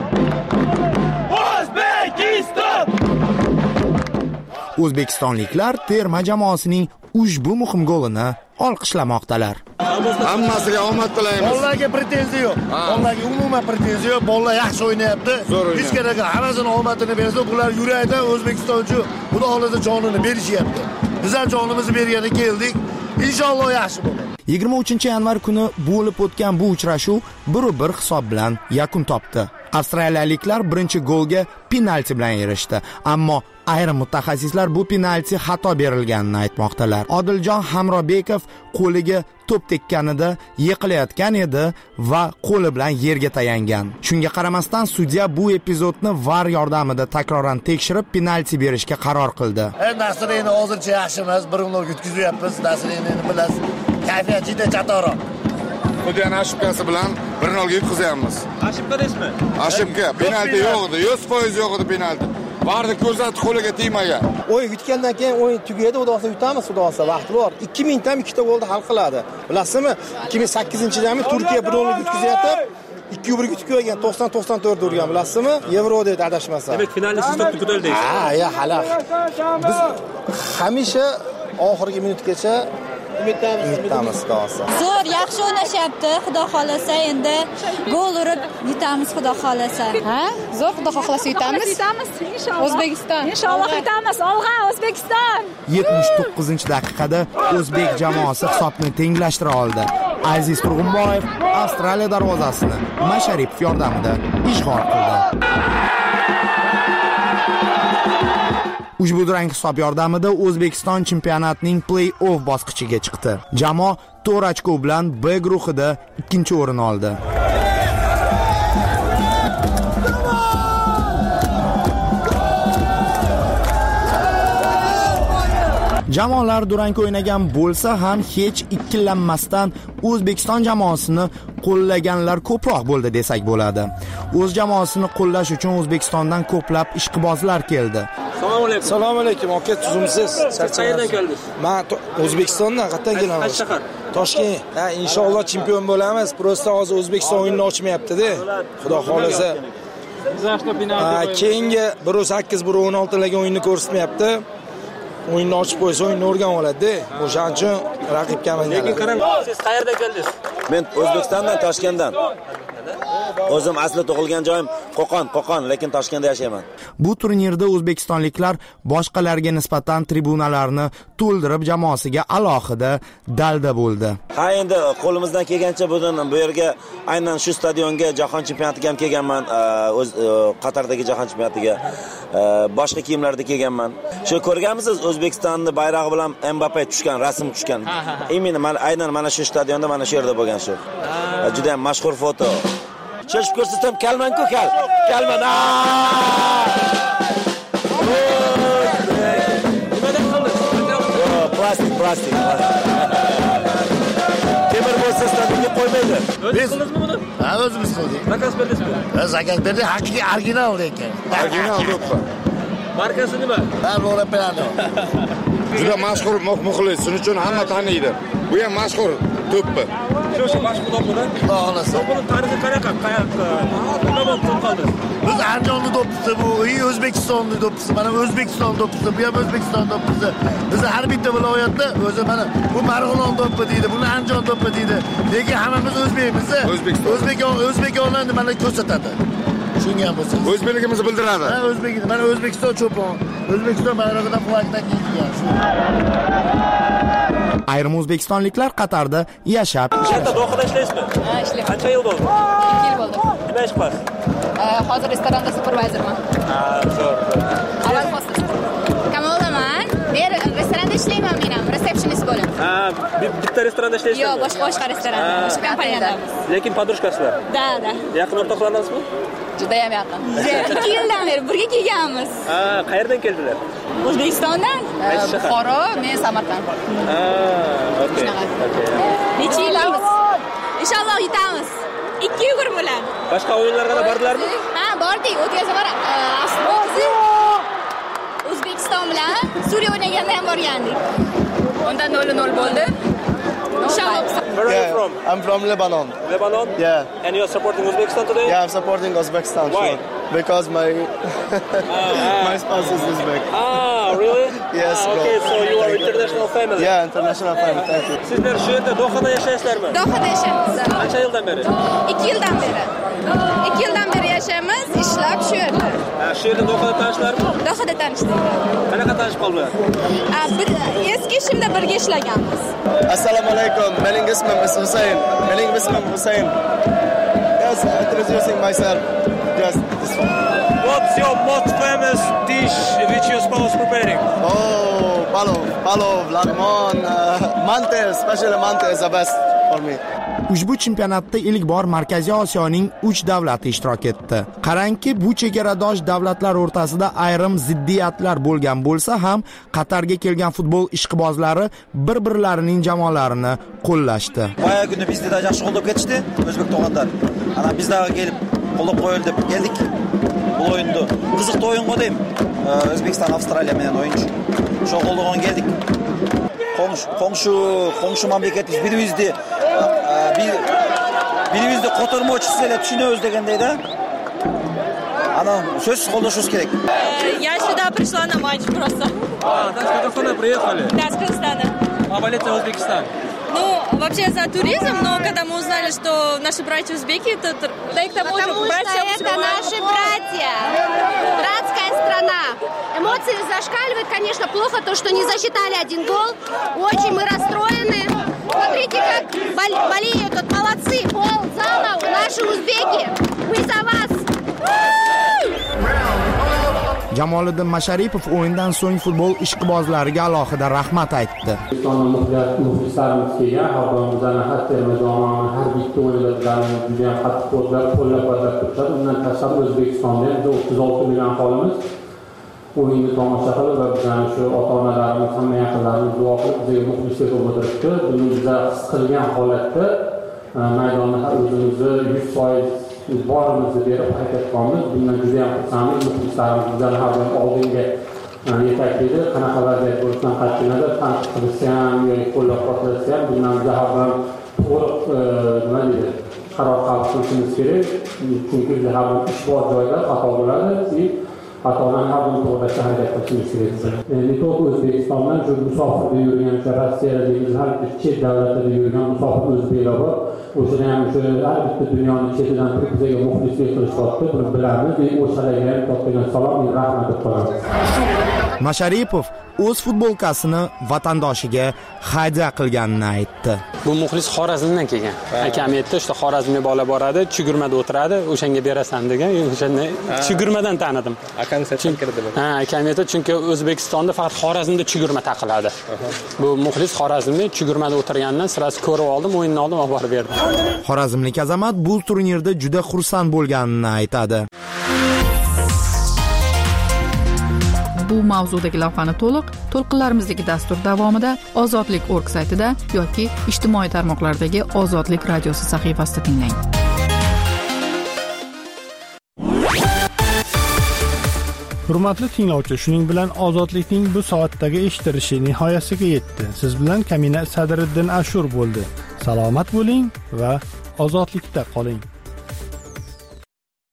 O'zbekiston! O'zbekistonliklar terma jamoasining ushbu muhim golini olqishlamoqdalar. Hammasiga omad tilaymiz. Bolalarga pretenziya yo'q. Bolalarga umuman pretenziya yo'q. Bolalar yaxshi o'ynayapti. Hech kerak yo'q. Hammasini omadini bersa, bular yuraydi, O'zbekiston uchun xudo xolasa jonini berishyapti. Biz ham jonimizni bergani keldik. Inshaalloh yaxshi bo'ladi. 23-yanvar kuni bo'lib o'tgan bu uchrashuv 1-1 hisob bilan yakun topdi. Avstraliyaliklar birinchi golga penalti bilan erishdi, ammo ayrim mutaxassislar bu penalti xato berilganini aytmoqdalar. Odiljon Hamrobekov qo'liga to'p tekkanida yiqilayotgan edi va qo'li bilan yerga tayangan. Shunga qaramasdan sudya bu epizodni VAR yordamida takroran tekshirib penalti berishga qaror qildi. Nasriyni hozircha yaxshi emas, 1-0 yutkazyapmiz. Nasriyni bilasiz, kayfiyat juda chatoqroq. Xudyan Ashibkasi bilan 1-0 yutkazyapmiz. Ashibkadasizmi? Ashibka penalti yo'q edi, 100% yo'q edi penalti. Varni ko'rsatib qo'liga tegmagan. O'yin yutgandan keyin o'yin tugaydi, xudo xolasa yutamiz, xudo xolasa vaqti bor. 2000 tam 2 ta golda hal qiladi. Bilasizmi? 2008-yilda Turkiya 1-0 yutkazyapti. 2-1 yutib qo'ygan, 90-94 urgan, bilasizmi? Yevro dedi adashmasam. Demak, finalda siz to'pni ko'tardingiz. Ya, hali. Biz hamisha oxirgi minutgacha umidamiz qolsa. Zo'r, yaxshi o'ynashyapti, xudo xolasa endi gol urib yutamiz, xudo xolasa. Ha? Zo'r, xudo xolasa yutamiz. Inshaalloh. O'zbekiston. Inshaalloh yutamiz. Olg'a O'zbekiston. 79-daqiqada o'zbek jamoasi hisobni tenglashtira oldi. Aziz Turg'unboyev Avstraliya darvozasini Masharipov yordamida ishg'ol qildi. Ushbu durang hisob yordamida O'zbekiston chempionatining play-off bosqichiga chiqdi. Jamoa 4 ochko bilan B guruhida 2-o'rin oldi. Jamoalar durang o'ynagan bo'lsa ham hech ikkilanmasdan O'zbekiston jamoasini qo'llaganlar ko'proq bo'ldi desak bo'ladi. O'z jamoasini qo'llash uchun O'zbekistondan ko'plab ishqibozlar keldi. Assalomu alaykum. Assalomu alaykum. Aka, tuzumsiz. Qayerdan keldingiz? Men O'zbekistondan qayerdan kelaman? Qaysi shahar? Toshkent. Ha, inshaalloh chempion bo'lamiz. Prosta hozir O'zbekiston o'yinini ochmayapti-da. Xudo xolasa. Keyingi 1:8, 1:16larga o'yinni ko'rsatmayapti. O'yinni ochib qo'ysa, o'yinni o'rganib oladi-da. O'shaning uchun raqibga amalga Lekin qarang, siz qayerdan keldingiz? Men O'zbekistondan, Toshkentdan. O'zim asli tug'ilgan joyim Qo'qon, lekin Toshkentda yashayman. Bu turnirda o'zbekistonliklar boshqalarga nisbatan tribunalarni to'ldirib jamoasiga alohida dalda bo'ldi. Ha, endi qo'limizdan kelgancha bu yerga aynan shu stadionga jahon chempionatiga ham kelganman, o'z Qatardagi jahon chempionatiga boshqa kiyimlarda kelganman. Shu ko'rganmisiz, O'zbekistonning bayrog'i bilan Mbappe tushgan, rasm tushgan. Aynan mana shu stadionda, mana shu yerda bo'lgan shu. Juda ham mashhur foto. Cheshib ko'rsatsam kalman-ku, kalman. Plastik. Temir bo'lsa stadionga qo'ymaydi. O'zingiz qildingizmi buni? Ha, o'zimiz qildik. Zakaz berdingizmi? Zakaz berdik, haqiqiy original ekan. Original do'ppi. Markasi nima? Lora Piano. Juda mashhur muxlis, shuning uchun hamma taniydi. Bu ham mashhur do'ppi. Shu mashhur do'ppidan? Xudo xolasa. Buni tarixi qayoqqa? Nima bo'lib qoldi? Biz Andijonda do'ppisi bu, O'zbekistonning do'ppisi, mana O'zbekiston do'ppisi, bu ham O'zbekiston do'ppisi. Biz har bitta viloyatda o'zi mana bu Marg'ilon do'ppi deydi, buni Andijon do'ppi deydi. Lekin hammamiz o'zbekmiz-a? O'zbekistonlarni mana ko'rsatadi. Tushungan bo'lsangiz. O'zbekligimizni bildiradi. Ha, o'zbeklik. Mana O'zbekiston cho'pon. O'zbekiston bayrog'idan flagdan kiygan. Ayrim o'zbekistonliklar Qatarda yashab. Qayerda Dohada ishlaysizmi? Ha, ishlayman. Qancha yil bo'ldi? 2 yil bo'ldi. Nima ish qilasiz? Hozir restoranda supervizorman. Avval hostes. Kamolaman. Men restoranda ishlayman, men ham resepsiyonist bo'lib. Ha, bitta restoranda ishlaysizmi? Yo'q, boshqa restoranda, boshqa kompaniyada. Lekin poдружкасizlar? Da. Yaqin o'rtoqlarlarsizmi? Juda ham yaqin. 2 yildan beri birga kelganmiz. Ha, qayerdan keldilar? O'zbekistondan. Buxoro, men Samarqand. Ha, okey. Necha yilamiz? Inshaalloh yetamiz. 2 yugurim bilan. Boshqa o'yinlarga da bordilarmi? Ha, bordik. O'tgan safar O'zbekiston bilan Suriya o'ynaganda ham borgandik. Unda 0-0 bo'ldi. Where are you from? I'm from Lebanon. Lebanon? Yeah. And you are supporting Uzbekistan today? Yeah, I'm supporting Uzbekistan. Why? Sure. Because my spouse is Uzbek. Really? Yes, bro. Okay, so you are international family. Yeah, international family. Thank you. Sizlar shu yerda Dohada yashaysizlarmi? Dohada yashaymiz. Qancha yildan beri? 2 yildan beri. 2 yildan beri yashaymiz, ishlab shu yerda. Shu yerda Dohada tanishlarmi? Dohada tanishdik. Qanaqa tanishib qoldilar? Eski ishimda birga ishlaganmiz. Assalomu alaykum. Mening ismim Husayn. Yes, introducing myself. Just this one. What's your most famous dish which your spouse preparing? Oh, palov, lagmon, mante, especially mante is the best for me. Ushbu chempionatda ilk bor Markaziy Osiyoning 3 davlati ishtirok etdi. Qarangki, bu chegaradosh davlatlar o'rtasida ayrim ziddiyatlar bo'lgan bo'lsa ham, Qatarga kelgan futbol ishqibozlari bir-birlarining jamoalarini qo'llashdi. Boya kuni bizda yaxshi qo'llab ketishdi, o'zbek to'g'onlar. Ana bizda kelib qo'llab qo'yildi deb keldik. Bu o'yinda qiziqli o'yinga deyim. O'zbekiston Avstraliya bilan o'yinchi. Shu qo'ldan keldik. Qo'ng'shu mamlakatimiz birimizde kotarmoçisiyle düşünüyoruz degandayda. Ana söz qo'llashimiz kerak. Я сюда пришла на матч просто. Да, с Казахстана приехали? Да, с Казахстана. А болеете за Узбекистан? Ну, вообще за туризм, но когда мы узнали, что наши братья узбеки, то да и к тому же братья это наши братья. Братская страна. Эмоции зашкаливают, конечно, плохо то, что не засчитали 1 гол. Очень мы расстроены. Смотрите, как болеют, вот молодцы, пол зала, наши узбеки. Мы за вас. Jamoliddin Masharipov o'yindan so'ng futbol ishqibozlariga alohida rahmat aytdi. Muxlislarimiz kelgan, xalqimizning har terma jamoani har bitta o'yinlardan juda ham qattiq qo'llab-quvvatlab turishadi. Undan tashqari O'zbekistonda ham 36 million aholimiz o'yinni tomosha qilib va bizning shu ota-onalarimiz, hamma yaqinlarimiz duo qilib bizga muxlislik qilib o'tiribdi. Buni bizlar his qilgan holatda maydonda o'zimizni 100% borimizni berib harakat qilamiz. Bundan juda ham xursandmiz. Muxlislarimiz bizlarni har doim oldinga yetaklaydi. Qanaqa vaziyat bo'lishidan qat'iy nazar tanqid qilishsa ham yoki qo'llab-quvvatlashsa ham bundan bizlar har doim to'liq nima deydi qaror qabul qilishimiz kerak. Chunki bizda har bir ish bor joyda xato bo'ladi. Xatolarni har bir to'g'rilashga harakat qilishimiz kerak. Ne только O'zbekistondan shu musofirda yurgan, Rossiyada dengiz har bir chet davlatlarda yurgan musofir o'zbeklar bor. O'shada ham o'sha har bitta dunyoni chetidan turib bizga muxlislik qilishyapti. Buni bilamiz. O'shalarga ham katta salom, rahmat deb qo'yamiz. Masharipov o'z futbolkasini vatandoshiga hadya qilganini aytdi. Bu muxlis Xorazmdan kelgan. Akam aytdi, "Shta Xorazmga bola boradi, chugurmada o'tiradi, o'shanga berasan" degan. O'shani chugurmadan tanidim. Akam sachim kirdi. Ha, akam aytdi, chunki O'zbekistonda faqat Xorazmda chugurma taqiladi. Bu muxlis Xorazmda chugurmada o'tirgandan sirasi ko'rib oldim, o'yinni oldim, olib borib berdim. Xorazmlik Azamat bu turnirda juda xursand bo'lganini aytadi. Bu mavzudagi lavhani to'lqinlarimizdagi dastur davomida ozodlik.org saytida yoki ijtimoiy tarmoqlardagi Ozodlik radiosi sahifasida tinglang. Hurmatli tinglovchi, shuning bilan Ozodlikning bu soatdagi eshitilishi nihoyasiga yetdi. Siz bilan Kamina Sadriddin Ashur bo'ldi. Salomat bo'ling va ozodlikda qoling.